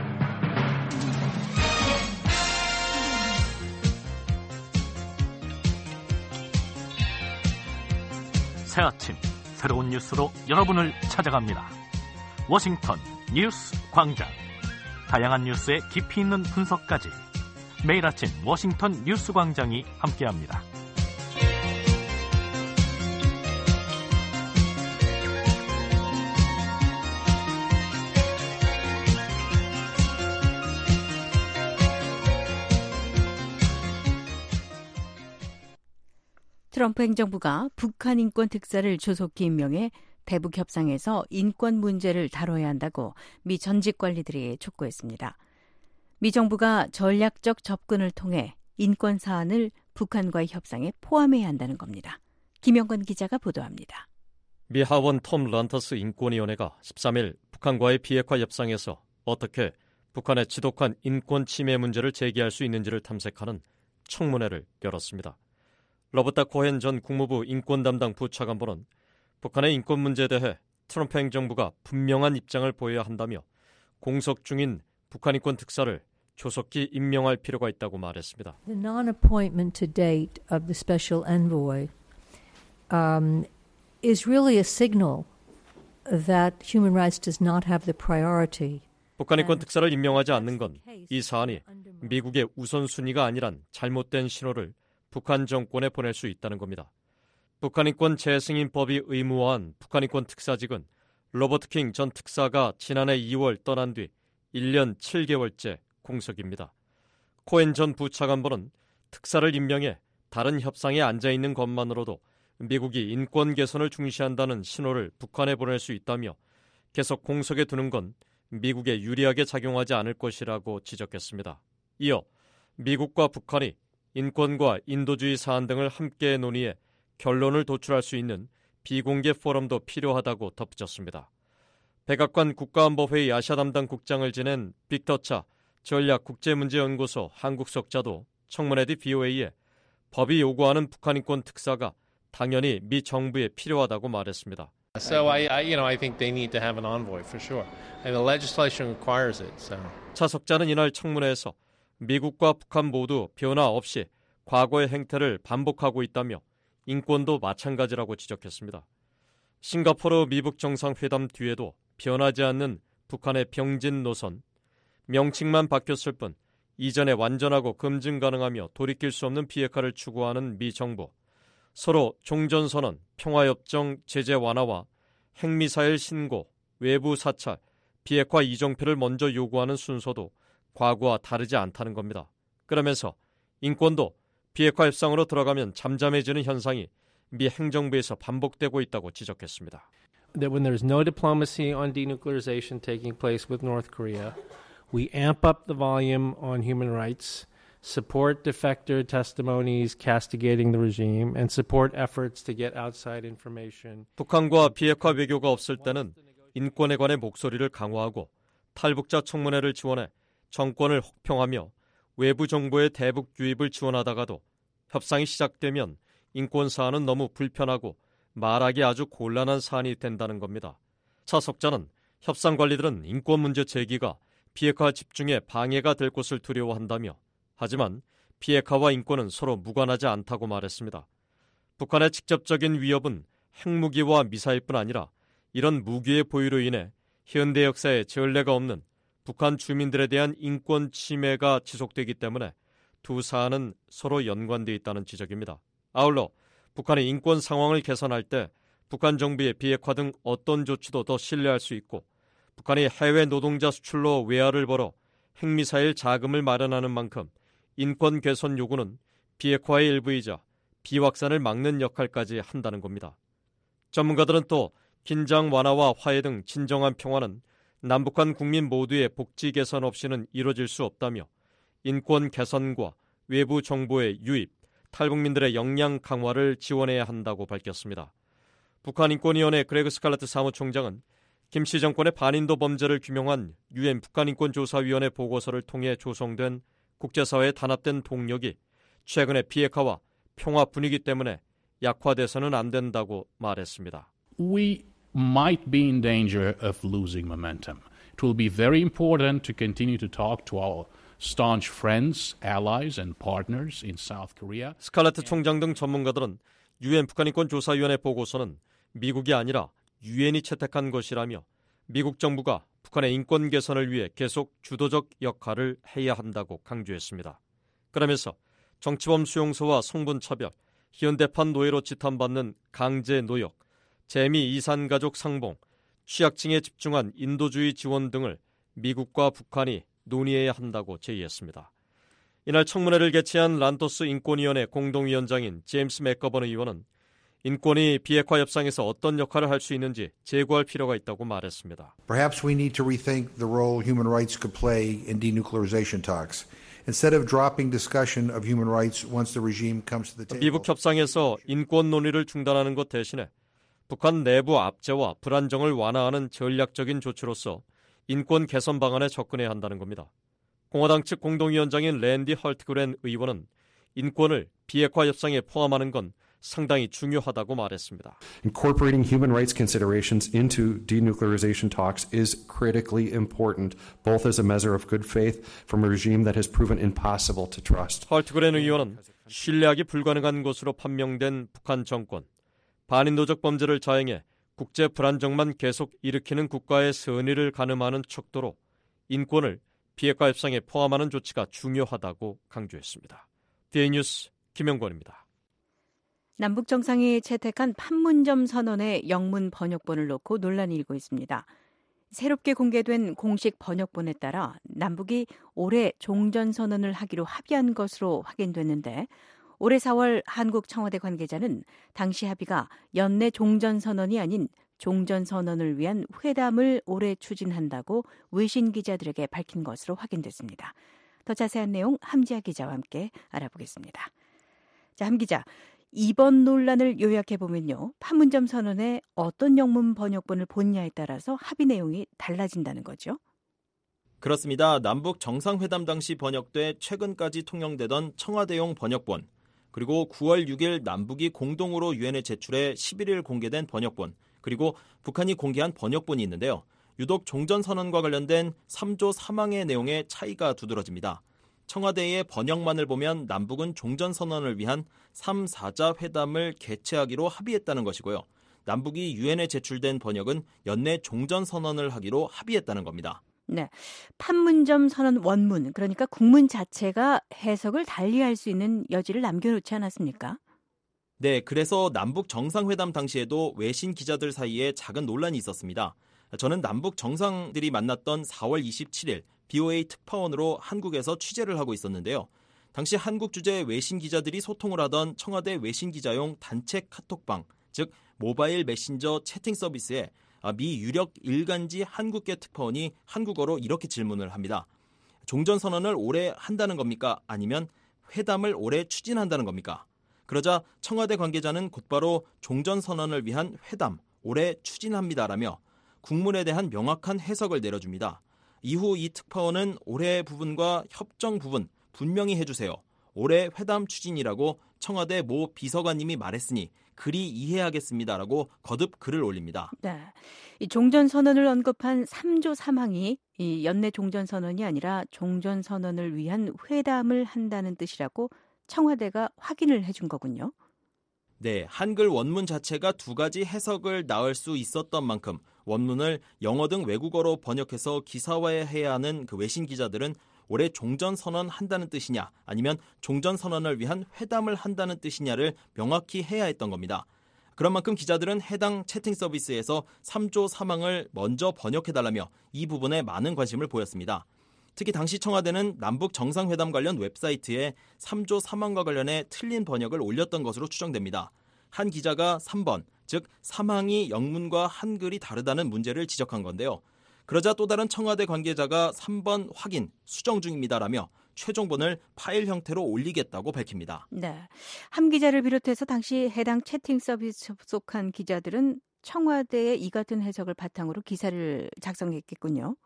새 아침 새로운 뉴스로 여러분을 찾아갑니다. 워싱턴 뉴스 광장. 다양한 뉴스의 깊이 있는 분석까지 매일 아침 워싱턴 뉴스 광장이 함께합니다. 트럼프 행정부가 북한 인권 특사를 조속히 임명해 대북 협상에서 인권 문제를 다뤄야 한다고 미 전직 관리들이 촉구했습니다. 미 정부가 전략적 접근을 통해 인권 사안을 북한과의 협상에 포함해야 한다는 겁니다. 김영건 기자가 보도합니다. 미 하원 톰 런터스 인권위원회가 13일 북한과의 비핵화 협상에서 어떻게 북한의 지독한 인권 침해 문제를 제기할 수 있는지를 탐색하는 청문회를 열었습니다. 러버타 코헨 전 국무부 인권 담당 부차관보는 북한의 인권 문제에 대해 트럼프 행정부가 분명한 입장을 보여야 한다며 공석 중인 북한 인권 특사를 조속히 임명할 필요가 있다고 말했습니다. The non-appointment to date of the special envoy is really a signal that human rights does not have the priority. 북한 인권 특사를 임명하지 않는 건 이 사안이 미국의 우선순위가 아니란 잘못된 신호를 북한 정권에 보낼 수 있다는 겁니다. 북한인권 재승인법이 의무화한 북한인권 특사직은 로버트 킹 전 특사가 지난해 2월 떠난 뒤 1년 7개월째 공석입니다. 코엔 전 부차관보는 특사를 임명해 다른 협상에 앉아있는 것만으로도 미국이 인권 개선을 중시한다는 신호를 북한에 보낼 수 있다며 계속 공석에 두는 건 미국에 유리하게 작용하지 않을 것이라고 지적했습니다. 이어 미국과 북한이 인권과 인도주의 사안 등을 함께 논의해 결론을 도출할 수 있는 비공개 포럼도 필요하다고 덧붙였습니다. 백악관 국가안보회의 아시아 담당 국장을 지낸 빅터 차 전략국제문제연구소 한국석자도 청문회 뒤 BOA에 법이 요구하는 북한인권 특사가 당연히 미 정부에 필요하다고 말했습니다. So I think they need to have an envoy for sure. And the legislation requires it. So. 차 석자는 이날 청문회에서 미국과 북한 모두 변화 없이 과거의 행태를 반복하고 있다며 인권도 마찬가지라고 지적했습니다. 싱가포르 미북 정상회담 뒤에도 변하지 않는 북한의 병진 노선, 명칭만 바뀌었을 뿐 이전에 완전하고 검증 가능하며 돌이킬 수 없는 비핵화를 추구하는 미 정부, 서로 종전선언, 평화협정 제재 완화와 핵미사일 신고, 외부 사찰, 비핵화 이정표를 먼저 요구하는 순서도 과거와 다르지 않다는 겁니다. 그러면서 인권도 비핵화 협상으로 들어가면 잠잠해지는 현상이 미 행정부에서 반복되고 있다고 지적했습니다. That when there's no diplomacy on denuclearization taking place with North Korea, we amp up the volume on human rights, support defector testimonies castigating the regime, and support efforts to get outside information. 북한과 비핵화 외교가 없을 때는 인권에 관해 목소리를 강화하고 탈북자 청문회를 지원해 정권을 혹평하며 외부 정보의 대북 유입을 지원하다가도 협상이 시작되면 인권 사안은 너무 불편하고 말하기 아주 곤란한 사안이 된다는 겁니다. 차 석자는 협상 관리들은 인권 문제 제기가 비핵화 집중에 방해가 될 것을 두려워한다며 하지만 비핵화와 인권은 서로 무관하지 않다고 말했습니다. 북한의 직접적인 위협은 핵무기와 미사일뿐 아니라 이런 무기의 보유로 인해 현대 역사에 전례가 없는 북한 주민들에 대한 인권 침해가 지속되기 때문에 두 사안은 서로 연관되어 있다는 지적입니다. 아울러 북한의 인권 상황을 개선할 때 북한 정부의 비핵화 등 어떤 조치도 더 신뢰할 수 있고 북한이 해외 노동자 수출로 외화를 벌어 핵미사일 자금을 마련하는 만큼 인권 개선 요구는 비핵화의 일부이자 비확산을 막는 역할까지 한다는 겁니다. 전문가들은 또 긴장 완화와 화해 등 진정한 평화는 남북한 국민 모두의 복지 개선 없이는 이루어질 수 없다며 인권 개선과 외부 정보의 유입, 탈북민들의 역량 강화를 지원해야 한다고 밝혔습니다. 북한인권위원회 그레그 스칼레트 사무총장은 김씨 정권의 반인도 범죄를 규명한 UN 북한인권조사위원회 보고서를 통해 조성된 국제사회의 단합된 동력이 최근의 비핵화와 평화 분위기 때문에 약화돼서는 안 된다고 말했습니다. We might be in danger of losing momentum. It will be very important to continue to talk to our staunch friends, allies and partners in South Korea. 스칼레트 총장 등 전문가들은 UN 북한인권조사위원회 보고서는 미국이 아니라 유엔이 채택한 것이라며 미국 정부가 북한의 인권 개선을 위해 계속 주도적 역할을 해야 한다고 강조했습니다. 그러면서 정치범 수용소와 성분차별, 현대판 노예로 지탄받는 강제 노역, 재미 이산가족 상봉, 취약층에 집중한 인도주의 지원 등을 미국과 북한이 논의해야 한다고 제의했습니다. 이날 청문회를 개최한 란토스 인권위원회 공동위원장인 제임스 맥거번 의원은 인권이 비핵화 협상에서 어떤 역할을 할 수 있는지 제고할 필요가 있다고 말했습니다. Perhaps we need to rethink the role human rights could play in denuclearization talks. Instead of dropping discussion of human rights once the regime comes to the table. 미북 협상에서 인권 논의를 중단하는 것 대신에 북한 내부 압제와 불안정을 완화하는 전략적인 조치로서 인권 개선 방안에 접근해야 한다는 겁니다. 공화당 측 공동위원장인 랜디 헐트그렌 의원은 인권을 비핵화 협상에 포함하는 건 상당히 중요하다고 말했습니다. Incorporating human rights considerations into denuclearization talks is critically important, both as a measure of good faith from a regime that has proven impossible to trust. 헐트그렌 의원은 신뢰하기 불가능한 것으로 판명된 북한 정권, 반인도적 범죄를 자행해 국제 불안정만 계속 일으키는 국가의 선의를 가늠하는 척도로 인권을 비핵화 협상에 포함하는 조치가 중요하다고 강조했습니다. DA 뉴스 김영권입니다. 남북 정상이 채택한 판문점 선언의 영문 번역본을 놓고 논란이 일고 있습니다. 새롭게 공개된 공식 번역본에 따라 남북이 올해 종전선언을 하기로 합의한 것으로 확인됐는데 올해 4월 한국 청와대 관계자는 당시 합의가 연내 종전선언이 아닌 종전선언을 위한 회담을 올해 추진한다고 외신 기자들에게 밝힌 것으로 확인됐습니다. 더 자세한 내용 함지아 기자와 함께 알아보겠습니다. 자, 함 기자. 이번 논란을 요약해보면요. 판문점 선언에 어떤 영문 번역본을 본냐에 따라서 합의 내용이 달라진다는 거죠? 그렇습니다. 남북 정상회담 당시 번역돼 최근까지 통용되던 청와대용 번역본, 그리고 9월 6일 남북이 공동으로 유엔에 제출해 11일 공개된 번역본, 그리고 북한이 공개한 번역본이 있는데요. 유독 종전선언과 관련된 3조 3항의 내용에 차이가 두드러집니다. 청와대의 번역만을 보면 남북은 종전선언을 위한 3, 4자 회담을 개최하기로 합의했다는 것이고요. 남북이 유엔에 제출된 번역은 연내 종전선언을 하기로 합의했다는 겁니다. 네, 판문점 선언 원문, 그러니까 국문 자체가 해석을 달리할 수 있는 여지를 남겨놓지 않았습니까? 네, 그래서 남북 정상회담 당시에도 외신 기자들 사이에 작은 논란이 있었습니다. 저는 남북 정상들이 만났던 4월 27일 BOA 특파원으로 한국에서 취재를 하고 있었는데요. 당시 한국 주재 외신 기자들이 소통을 하던 청와대 외신 기자용 단체 카톡방, 즉 모바일 메신저 채팅 서비스에 미 유력 일간지 한국계 특파원이 한국어로 이렇게 질문을 합니다. 종전선언을 올해 한다는 겁니까? 아니면 회담을 올해 추진한다는 겁니까? 그러자 청와대 관계자는 곧바로 종전선언을 위한 회담, 올해 추진합니다라며 국문에 대한 명확한 해석을 내려줍니다. 이후 이 특파원은 올해 부분과 협정 부분 분명히 해주세요. 올해 회담 추진이라고 청와대 모 비서관님이 말했으니 그리 이해하겠습니다라고 거듭 글을 올립니다. 네, 이 종전선언을 언급한 3조 3항이 이 연내 종전선언이 아니라 종전선언을 위한 회담을 한다는 뜻이라고 청와대가 확인을 해준 거군요. 네, 한글 원문 자체가 두 가지 해석을 낳을 수 있었던 만큼 원문을 영어 등 외국어로 번역해서 기사화해야 하는 그 외신 기자들은 올해 종전선언 한다는 뜻이냐 아니면 종전선언을 위한 회담을 한다는 뜻이냐를 명확히 해야 했던 겁니다. 그런 만큼 기자들은 해당 채팅 서비스에서 3조 3항을 먼저 번역해달라며 이 부분에 많은 관심을 보였습니다. 특히 당시 청와대는 남북 정상회담 관련 웹사이트에 3조 3항과 관련해 틀린 번역을 올렸던 것으로 추정됩니다. 한 기자가 3번, 즉 3항이 영문과 한글이 다르다는 문제를 지적한 건데요. 그러자 또 다른 청와대 관계자가 3번 확인, 수정 중입니다라며 최종본을 파일 형태로 올리겠다고 밝힙니다. 네, 함 기자를 비롯해서 당시 해당 채팅 서비스 접속한 기자들은 청와대의 이 같은 해석을 바탕으로 기사를 작성했겠군요.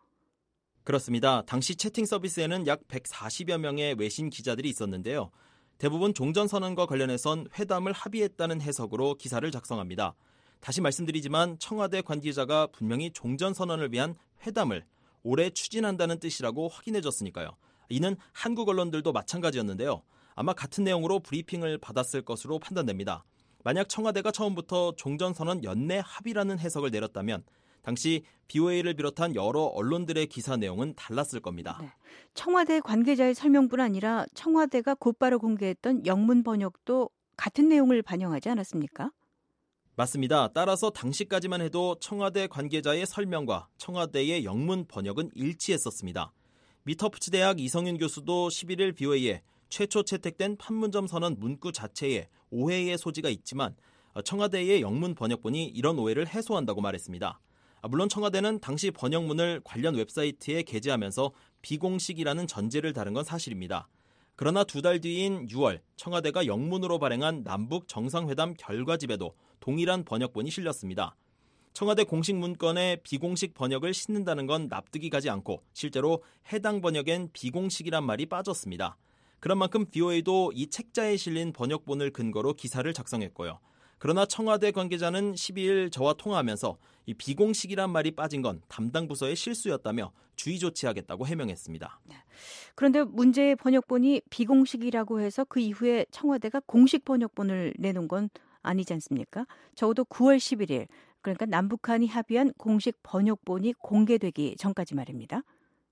그렇습니다. 당시 채팅 서비스에는 약 140여 명의 외신 기자들이 있었는데요. 대부분 종전선언과 관련해선 회담을 합의했다는 해석으로 기사를 작성합니다. 다시 말씀드리지만 청와대 관계자가 분명히 종전선언을 위한 회담을 올해 추진한다는 뜻이라고 확인해줬으니까요. 이는 한국 언론들도 마찬가지였는데요. 아마 같은 내용으로 브리핑을 받았을 것으로 판단됩니다. 만약 청와대가 처음부터 종전선언 연내 합의라는 해석을 내렸다면 당시 BOA를 비롯한 여러 언론들의 기사 내용은 달랐을 겁니다. 네. 청와대 관계자의 설명뿐 아니라 청와대가 곧바로 공개했던 영문 번역도 같은 내용을 반영하지 않았습니까? 맞습니다. 따라서 당시까지만 해도 청와대 관계자의 설명과 청와대의 영문 번역은 일치했었습니다. 미터프츠 대학 이성윤 교수도 11일 BOA에 최초 채택된 판문점 선언 문구 자체에 오해의 소지가 있지만 청와대의 영문 번역본이 이런 오해를 해소한다고 말했습니다. 물론 청와대는 당시 번역문을 관련 웹사이트에 게재하면서 비공식이라는 전제를 다룬 건 사실입니다. 그러나 두 달 뒤인 6월 청와대가 영문으로 발행한 남북 정상회담 결과집에도 동일한 번역본이 실렸습니다. 청와대 공식 문건에 비공식 번역을 싣는다는 건 납득이 가지 않고 실제로 해당 번역엔 비공식이란 말이 빠졌습니다. 그런 만큼 BOA도 이 책자에 실린 번역본을 근거로 기사를 작성했고요. 그러나 청와대 관계자는 12일 저와 통화하면서 이 비공식이란 말이 빠진 건 담당 부서의 실수였다며 주의 조치하겠다고 해명했습니다. 그런데 문제의 번역본이 비공식이라고 해서 그 이후에 청와대가 공식 번역본을 내놓은 건 아니지 않습니까? 적어도 9월 11일, 그러니까 남북한이 합의한 공식 번역본이 공개되기 전까지 말입니다.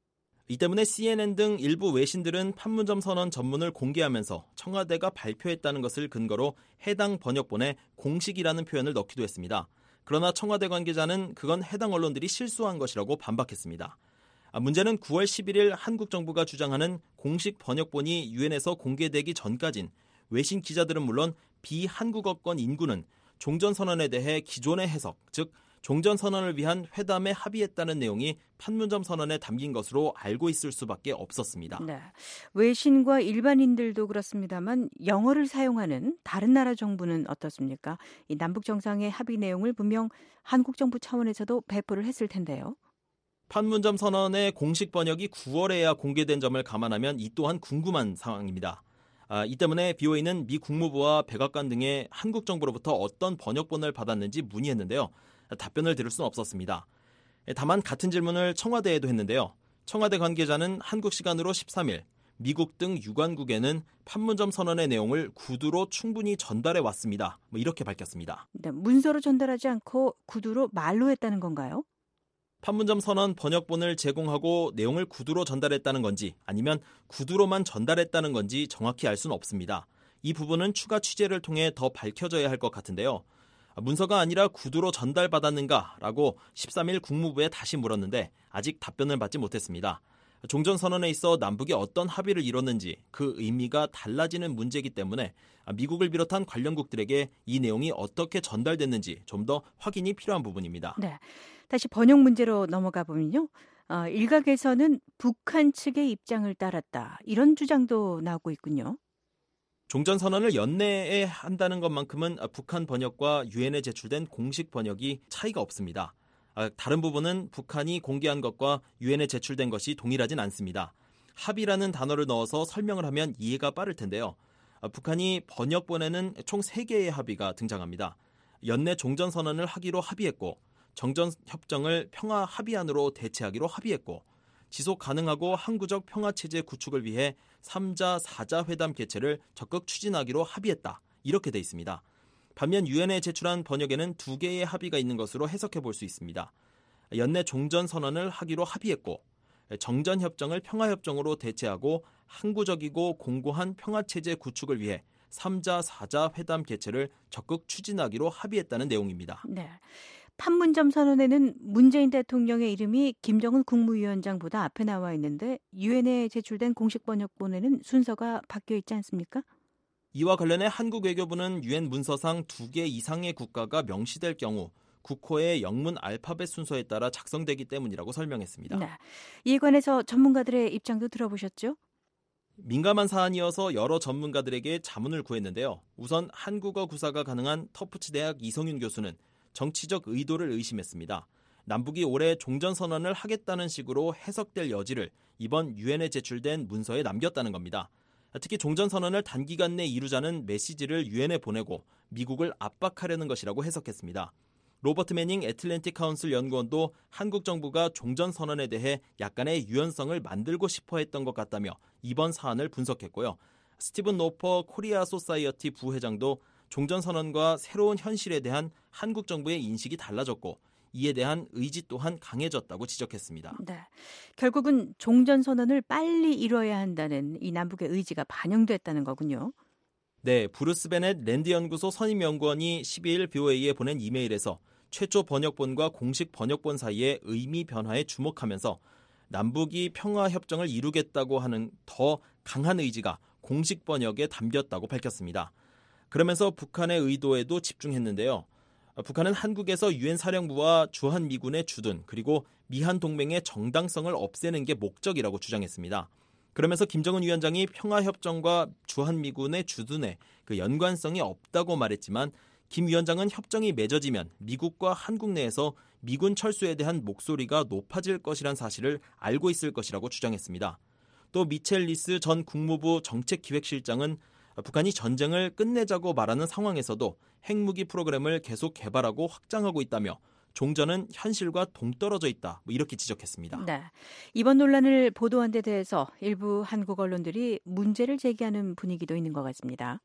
이 때문에 CNN 등 일부 외신들은 판문점 선언 전문을 공개하면서 청와대가 발표했다는 것을 근거로 해당 번역본에 공식이라는 표현을 넣기도 했습니다. 그러나 청와대 관계자는 그건 해당 언론들이 실수한 것이라고 반박했습니다. 문제는 9월 11일 한국 정부가 주장하는 공식 번역본이 유엔에서 공개되기 전까진 외신 기자들은 물론 비한국어권 인구는 종전선언에 대해 기존의 해석, 즉 종전선언을 위한 회담에 합의했다는 내용이 판문점 선언에 담긴 것으로 알고 있을 수밖에 없었습니다. 네. 외신과 일반인들도 그렇습니다만 영어를 사용하는 다른 나라 정부는 어떻습니까? 이 남북 정상의 합의 내용을 분명 한국 정부 차원에서도 배포를 했을 텐데요. 판문점 선언의 공식 번역이 9월에야 공개된 점을 감안하면 이 또한 궁금한 상황입니다. 이 때문에 BOA는 미 국무부와 백악관 등의 한국 정부로부터 어떤 번역본을 받았는지 문의했는데요. 답변을 들을 수는 없었습니다. 다만 같은 질문을 청와대에도 했는데요. 청와대 관계자는 한국 시간으로 13일 미국 등 유관국에는 판문점 선언의 내용을 구두로 충분히 전달해 왔습니다. 이렇게 밝혔습니다. 네, 문서로 전달하지 않고 구두로 말로 했다는 건가요? 판문점 선언 번역본을 제공하고 내용을 구두로 전달했다는 건지 아니면 구두로만 전달했다는 건지 정확히 알 수는 없습니다. 이 부분은 추가 취재를 통해 더 밝혀져야 할 것 같은데요. 문서가 아니라 구두로 전달받았는가라고 13일 국무부에 다시 물었는데 아직 답변을 받지 못했습니다. 종전선언에 있어 남북이 어떤 합의를 이뤘는지 그 의미가 달라지는 문제이기 때문에 미국을 비롯한 관련국들에게 이 내용이 어떻게 전달됐는지 좀 더 확인이 필요한 부분입니다. 네, 다시 번역 문제로 넘어가 보면요. 일각에서는 북한 측의 입장을 따랐다. 이런 주장도 나오고 있군요. 종전선언을 연내에 한다는 것만큼은 북한 번역과 유엔에 제출된 공식 번역이 차이가 없습니다. 다른 부분은 북한이 공개한 것과 유엔에 제출된 것이 동일하진 않습니다. 합의라는 단어를 넣어서 설명을 하면 이해가 빠를 텐데요. 북한이 번역본에는 총 3개의 합의가 등장합니다. 연내 종전선언을 하기로 합의했고 정전협정을 평화 합의안으로 대체하기로 합의했고 지속 가능하고 항구적 평화체제 구축을 위해 3자, 4자 회담 개최를 적극 추진하기로 합의했다. 이렇게 돼 있습니다. 반면 유엔에 제출한 번역에는 2개의 합의가 있는 것으로 해석해 볼 수 있습니다. 연내 종전선언을 하기로 합의했고 정전협정을 평화협정으로 대체하고 항구적이고 공고한 평화체제 구축을 위해 3자, 4자 회담 개최를 적극 추진하기로 합의했다는 내용입니다. 네. 판문점 선언에는 문재인 대통령의 이름이 김정은 국무위원장보다 앞에 나와 있는데 유엔에 제출된 공식 번역본에는 순서가 바뀌어 있지 않습니까? 이와 관련해 한국 외교부는 유엔 문서상 2개 이상의 국가가 명시될 경우 국호의 영문 알파벳 순서에 따라 작성되기 때문이라고 설명했습니다. 네. 이에 관해서 전문가들의 입장도 들어보셨죠? 민감한 사안이어서 여러 전문가들에게 자문을 구했는데요. 우선 한국어 구사가 가능한 터프츠 대학 이성윤 교수는 정치적 의도를 의심했습니다. 남북이 올해 종전선언을 하겠다는 식으로 해석될 여지를 이번 유엔에 제출된 문서에 남겼다는 겁니다. 특히 종전선언을 단기간 내 이루자는 메시지를 유엔에 보내고 미국을 압박하려는 것이라고 해석했습니다. 로버트 매닝 애틀랜틱 카운슬 연구원도 한국 정부가 종전선언에 대해 약간의 유연성을 만들고 싶어 했던 것 같다며 이번 사안을 분석했고요. 스티븐 노퍼 코리아 소사이어티 부회장도 종전선언과 새로운 현실에 대한 한국 정부의 인식이 달라졌고 이에 대한 의지 또한 강해졌다고 지적했습니다. 네, 결국은 종전선언을 빨리 이뤄야 한다는 이 남북의 의지가 반영됐다는 거군요. 네, 브루스 베넷 랜드연구소 선임연구원이 12일 BOA에 보낸 이메일에서 최초 번역본과 공식 번역본 사이의 의미 변화에 주목하면서 남북이 평화협정을 이루겠다고 하는 더 강한 의지가 공식 번역에 담겼다고 밝혔습니다. 그러면서 북한의 의도에도 집중했는데요. 북한은 한국에서 유엔 사령부와 주한미군의 주둔 그리고 미한 동맹의 정당성을 없애는 게 목적이라고 주장했습니다. 그러면서 김정은 위원장이 평화협정과 주한미군의 주둔에 그 연관성이 없다고 말했지만 김 위원장은 협정이 맺어지면 미국과 한국 내에서 미군 철수에 대한 목소리가 높아질 것이란 사실을 알고 있을 것이라고 주장했습니다. 또 미첼 리스 전 국무부 정책기획실장은 북한이 전쟁을 끝내자고 말하는 상황에서도 핵무기 프로그램을 계속 개발하고 확장하고 있다며 종전은 현실과 동떨어져 있다. 이렇게 지적했습니다. 네, 이번 논란을 보도한 데 대해서 일부 한국 언론들이 문제를 제기하는 분위기도 있는 것 같습니다.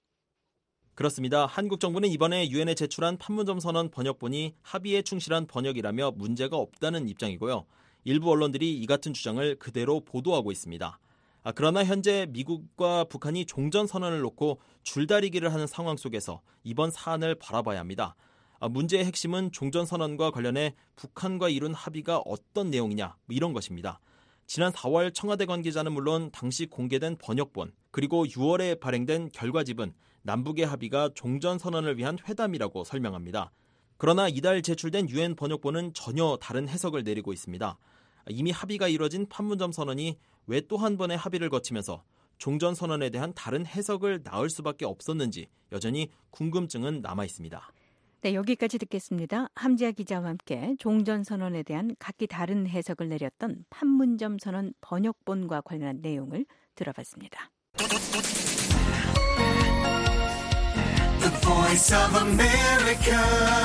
그렇습니다. 한국 정부는 이번에 유엔에 제출한 판문점 선언 번역본이 합의에 충실한 번역이라며 문제가 없다는 입장이고요. 일부 언론들이 이 같은 주장을 그대로 보도하고 있습니다. 그러나 현재 미국과 북한이 종전선언을 놓고 줄다리기를 하는 상황 속에서 이번 사안을 바라봐야 합니다. 문제의 핵심은 종전선언과 관련해 북한과 이룬 합의가 어떤 내용이냐 이런 것입니다. 지난 4월 청와대 관계자는 물론 당시 공개된 번역본 그리고 6월에 발행된 결과집은 남북의 합의가 종전선언을 위한 회담이라고 설명합니다. 그러나 이달 제출된 유엔 번역본은 전혀 다른 해석을 내리고 있습니다. 이미 합의가 이뤄진 판문점 선언이 왜 또 한 번의 합의를 거치면서 종전선언에 대한 다른 해석을 낳을 수밖에 없었는지 여전히 궁금증은 남아 있습니다. 네, 여기까지 듣겠습니다. 함지아 기자와 함께 종전선언에 대한 각기 다른 해석을 내렸던 판문점 선언 번역본과 관련한 내용을 들어봤습니다. The Voice of America,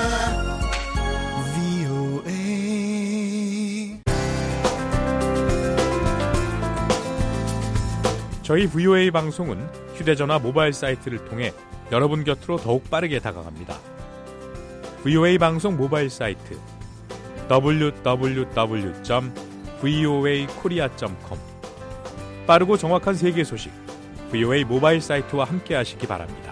VOA. 저희 VOA 방송은 휴대전화 모바일 사이트를 통해 여러분 곁으로 더욱 빠르게 다가갑니다. VOA 방송 모바일 사이트 www.voakorea.com 빠르고 정확한 세계 소식 VOA 모바일 사이트와 함께 하시기 바랍니다.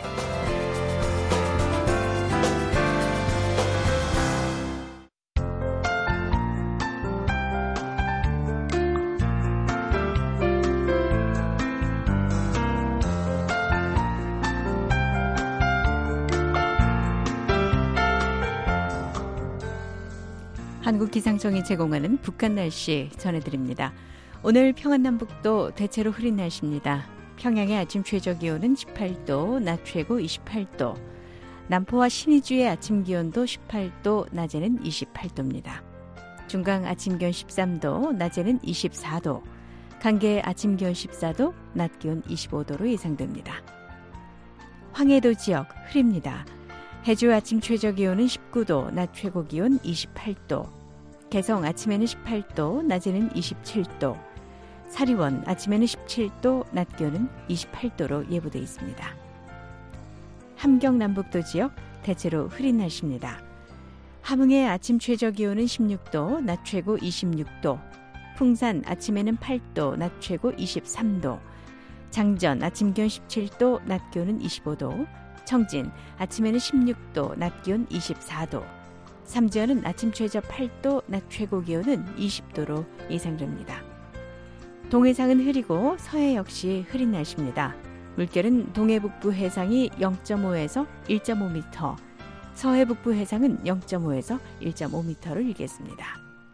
한국기상청이 제공하는 북한 날씨 전해드립니다. 오늘 평안남북도 대체로 흐린 날씨입니다. 평양의 아침 최저기온은 18도, 낮 최고 28도. 남포와 신의주의 아침 기온도 18도, 낮에는 28도입니다. 중강 아침 기온 13도, 낮에는 24도. 강계 아침 기온 14도, 낮 기온 25도로 예상됩니다. 황해도 지역 흐립니다. 해주 아침 최저기온은 19도, 낮 최고기온 28도. 개성 아침에는 18도, 낮에는 27도. 사리원 아침에는 17도, 낮 기온은 28도로 예보돼 있습니다. 함경 남북도 지역 대체로 흐린 날씨입니다. 함흥의 아침 최저기온은 16도, 낮 최고 26도. 풍산 아침에는 8도, 낮 최고 23도. 장전 아침 기온 17도, 낮 기온은 25도. 청진 아침에는 16도, 낮 기온 24도. 삼지연은 아침 최저 8도, 낮 최고 기온은 20도로 예상됩니다. 동해상은 흐리고 서해 역시 흐린 날씨입니다. 물결은 동해 북부 해상이 0.5에서 1.5m, 서해 북부 해상은 0.5에서 1.5m를 일겠습니다.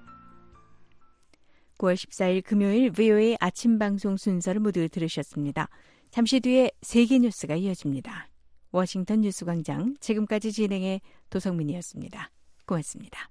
9월 14일 금요일 VOA 아침 방송 순서를 모두 들으셨습니다. 잠시 뒤에 세계 뉴스가 이어집니다. 워싱턴 뉴스광장 지금까지 진행의 도성민이었습니다. 고맙습니다.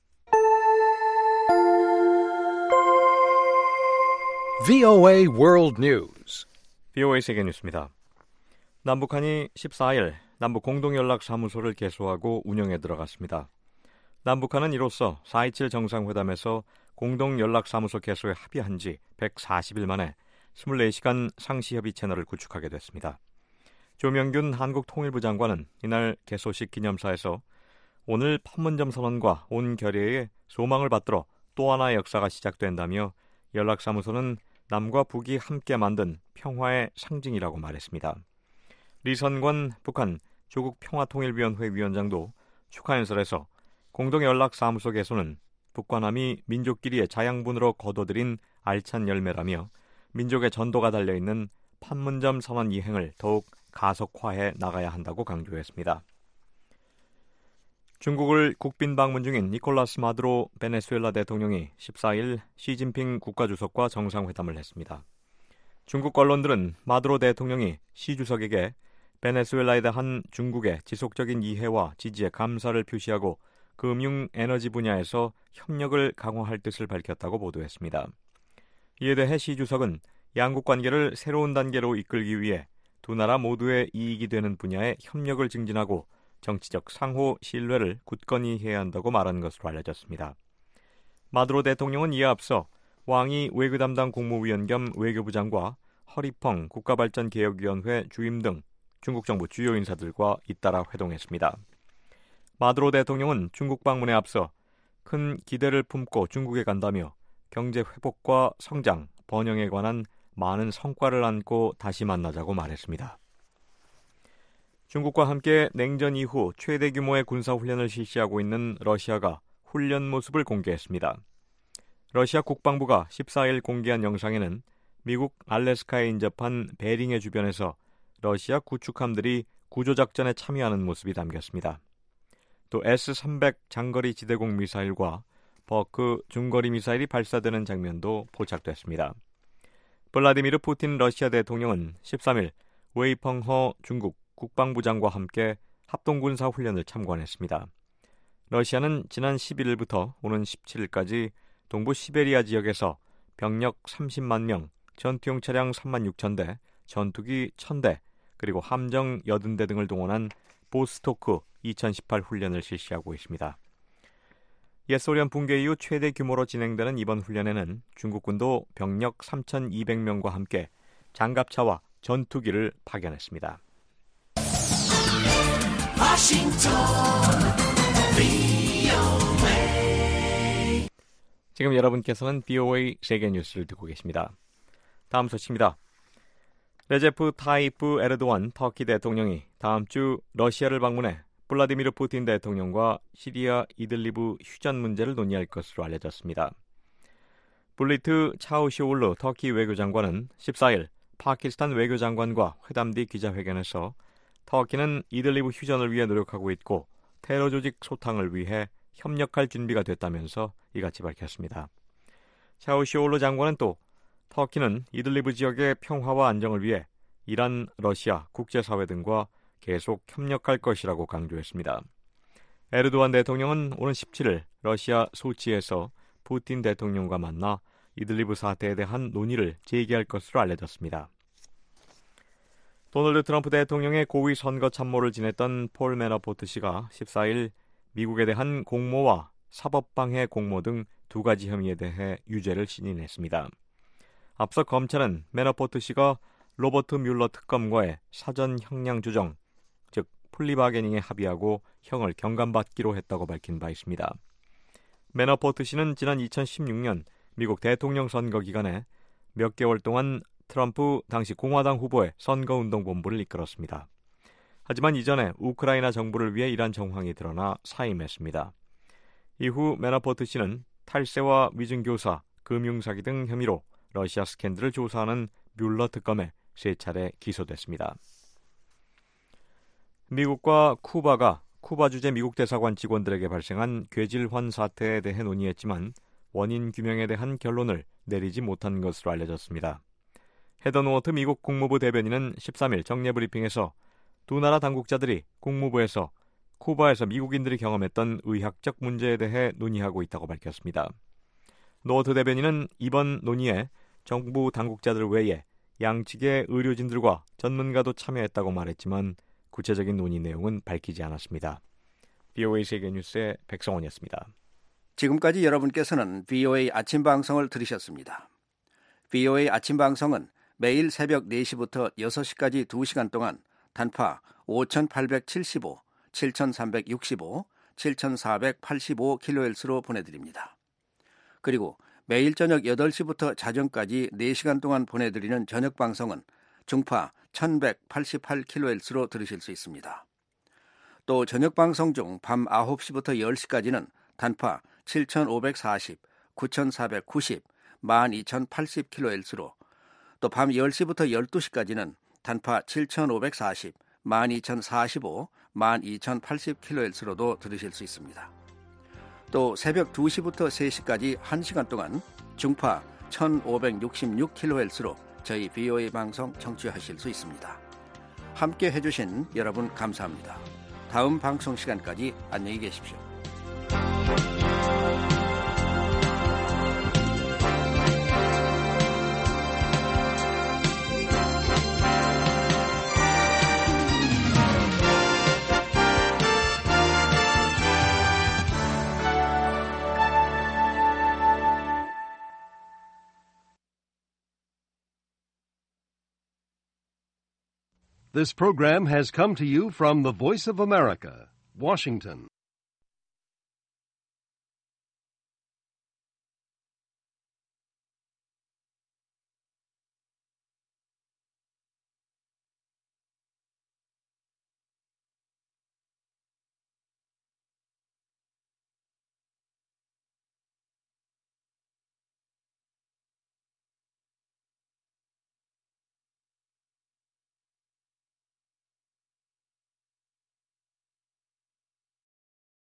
VOA World News. VOA 세계 뉴스입니다. 남북한이 14일 남북 공동연락사무소를 개소하고 운영에 들어갔습니다. 남북한은 이로써 4.27 정상회담에서 공동연락사무소 개소에 합의한 지 140일 만에 24시간 상시협의 채널을 구축하게 됐습니다. 조명균 한국통일부 장관은 이날 개소식 기념사에서 오늘 판문점 선언과 온 결의에 소망을 받들어 또 하나의 역사가 시작된다며 연락사무소는 남과 북이 함께 만든 평화의 상징이라고 말했습니다. 리선권 북한 조국평화통일위원회 위원장도 축하 연설에서 공동연락사무소 개소는 북과 남이 민족끼리의 자양분으로 거둬들인 알찬 열매라며 민족의 전도가 달려있는 판문점 선언 이행을 더욱 가속화해 나가야 한다고 강조했습니다. 중국을 국빈 방문 중인 니콜라스 마두로 베네수엘라 대통령이 14일 시진핑 국가주석과 정상회담을 했습니다. 중국 언론들은 마두로 대통령이 시 주석에게 베네수엘라에 대한 중국의 지속적인 이해와 지지에 감사를 표시하고 금융 에너지 분야에서 협력을 강화할 뜻을 밝혔다고 보도했습니다. 이에 대해 시 주석은 양국 관계를 새로운 단계로 이끌기 위해 두 나라 모두의 이익이 되는 분야의 협력을 증진하고 정치적 상호 신뢰를 굳건히 해야 한다고 말한 것으로 알려졌습니다. 마두로 대통령은 이에 앞서 왕이 외교 담당 국무위원 겸 외교부장과 허리펑 국가발전개혁위원회 주임 등 중국 정부 주요 인사들과 잇따라 회동했습니다. 마두로 대통령은 중국 방문에 앞서 큰 기대를 품고 중국에 간다며 경제 회복과 성장, 번영에 관한 많은 성과를 안고 다시 만나자고 말했습니다. 중국과 함께 냉전 이후 최대 규모의 군사훈련을 실시하고 있는 러시아가 훈련 모습을 공개했습니다. 러시아 국방부가 14일 공개한 영상에는 미국 알래스카에 인접한 베링해 주변에서 러시아 구축함들이 구조작전에 참여하는 모습이 담겼습니다. 또 S-300 장거리 지대공 미사일과 버크 중거리 미사일이 발사되는 장면도 포착됐습니다. 블라디미르 푸틴 러시아 대통령은 13일 웨이펑허 중국 국방부장과 함께 합동군사훈련을 참관했습니다. 러시아는 지난 11일부터 오는 17일까지 동부 시베리아 지역에서 병력 30만 명, 전투용 차량 3만 6천 대, 전투기 1000대, 그리고 함정 80대 등을 동원한 보스토크 2018 훈련을 실시하고 있습니다. 옛 소련 붕괴 이후 최대 규모로 진행되는 이번 훈련에는 중국군도 병력 3,200명과 함께 장갑차와 전투기를 파견했습니다. 지금 여러분께서는 BOA 세계 뉴스를 듣고 계십니다. 다음 소식입니다. 레제프 타이프 에르도안 터키 대통령이 다음 주 러시아를 방문해 블라디미르 푸틴 대통령과 시리아 이들리브 휴전 문제를 논의할 것으로 알려졌습니다. 블리트 차우시올루 터키 외교장관은 14일 파키스탄 외교장관과 회담 뒤 기자회견에서 터키는 이들리브 휴전을 위해 노력하고 있고 테러 조직 소탕을 위해 협력할 준비가 됐다면서 이같이 밝혔습니다. 차우시올루 장관은 또 터키는 이들리브 지역의 평화와 안정을 위해 이란, 러시아, 국제사회 등과 계속 협력할 것이라고 강조했습니다. 에르도안 대통령은 오는 17일 러시아 소치에서 푸틴 대통령과 만나 이들리브 사태에 대한 논의를 재개할 것으로 알려졌습니다. 도널드 트럼프 대통령의 고위 선거 참모를 지냈던 폴 매너포트 씨가 14일 미국에 대한 공모와 사법방해 공모 등 두 가지 혐의에 대해 유죄를 신인했습니다. 앞서 검찰은 매너포트 씨가 로버트 뮬러 특검과의 사전 형량 조정, 즉 플리바게닝에 합의하고 형을 경감받기로 했다고 밝힌 바 있습니다. 매너포트 씨는 지난 2016년 미국 대통령 선거 기간에 몇 개월 동안 트럼프 당시 공화당 후보의 선거운동본부를 이끌었습니다. 하지만 이전에 우크라이나 정부를 위해 일한 정황이 드러나 사임했습니다. 이후 매너포트 씨는 탈세와 위증교사, 금융사기 등 혐의로 러시아 스캔들을 조사하는 뮬러 특검에 3차례 기소됐습니다. 미국과 쿠바가 쿠바 주재 미국 대사관 직원들에게 발생한 괴질환 사태에 대해 논의했지만 원인 규명에 대한 결론을 내리지 못한 것으로 알려졌습니다. 헤더 노어트 미국 국무부 대변인은 13일 정례 브리핑에서 두 나라 당국자들이 국무부에서 쿠바에서 미국인들이 경험했던 의학적 문제에 대해 논의하고 있다고 밝혔습니다. 노어트 대변인은 이번 논의에 정부 당국자들 외에 양측의 의료진들과 전문가도 참여했다고 말했지만 구체적인 논의 내용은 밝히지 않았습니다. BOA 세계뉴스의 백성원이었습니다. 지금까지 여러분께서는 BOA 아침 방송을 들으셨습니다. BOA 아침 방송은 매일 새벽 4시부터 6시까지 2시간 동안 단파 5875, 7365, 7485kHz로 보내드립니다. 그리고 매일 저녁 8시부터 자정까지 4시간 동안 보내드리는 저녁 방송은 중파 1188kHz로 들으실 수 있습니다. 또 저녁 방송 중 밤 9시부터 10시까지는 단파 7540, 9490, 12080kHz로 또 밤 10시부터 12시까지는 단파 7540, 12045, 12080kHz로도 들으실 수 있습니다. 또 새벽 2시부터 3시까지 1시간 동안 중파 1566kHz로 저희 BOA 방송 청취하실 수 있습니다. 함께 해주신 여러분 감사합니다. 다음 방송 시간까지 안녕히 계십시오. This program has come to you from the Voice of America, Washington.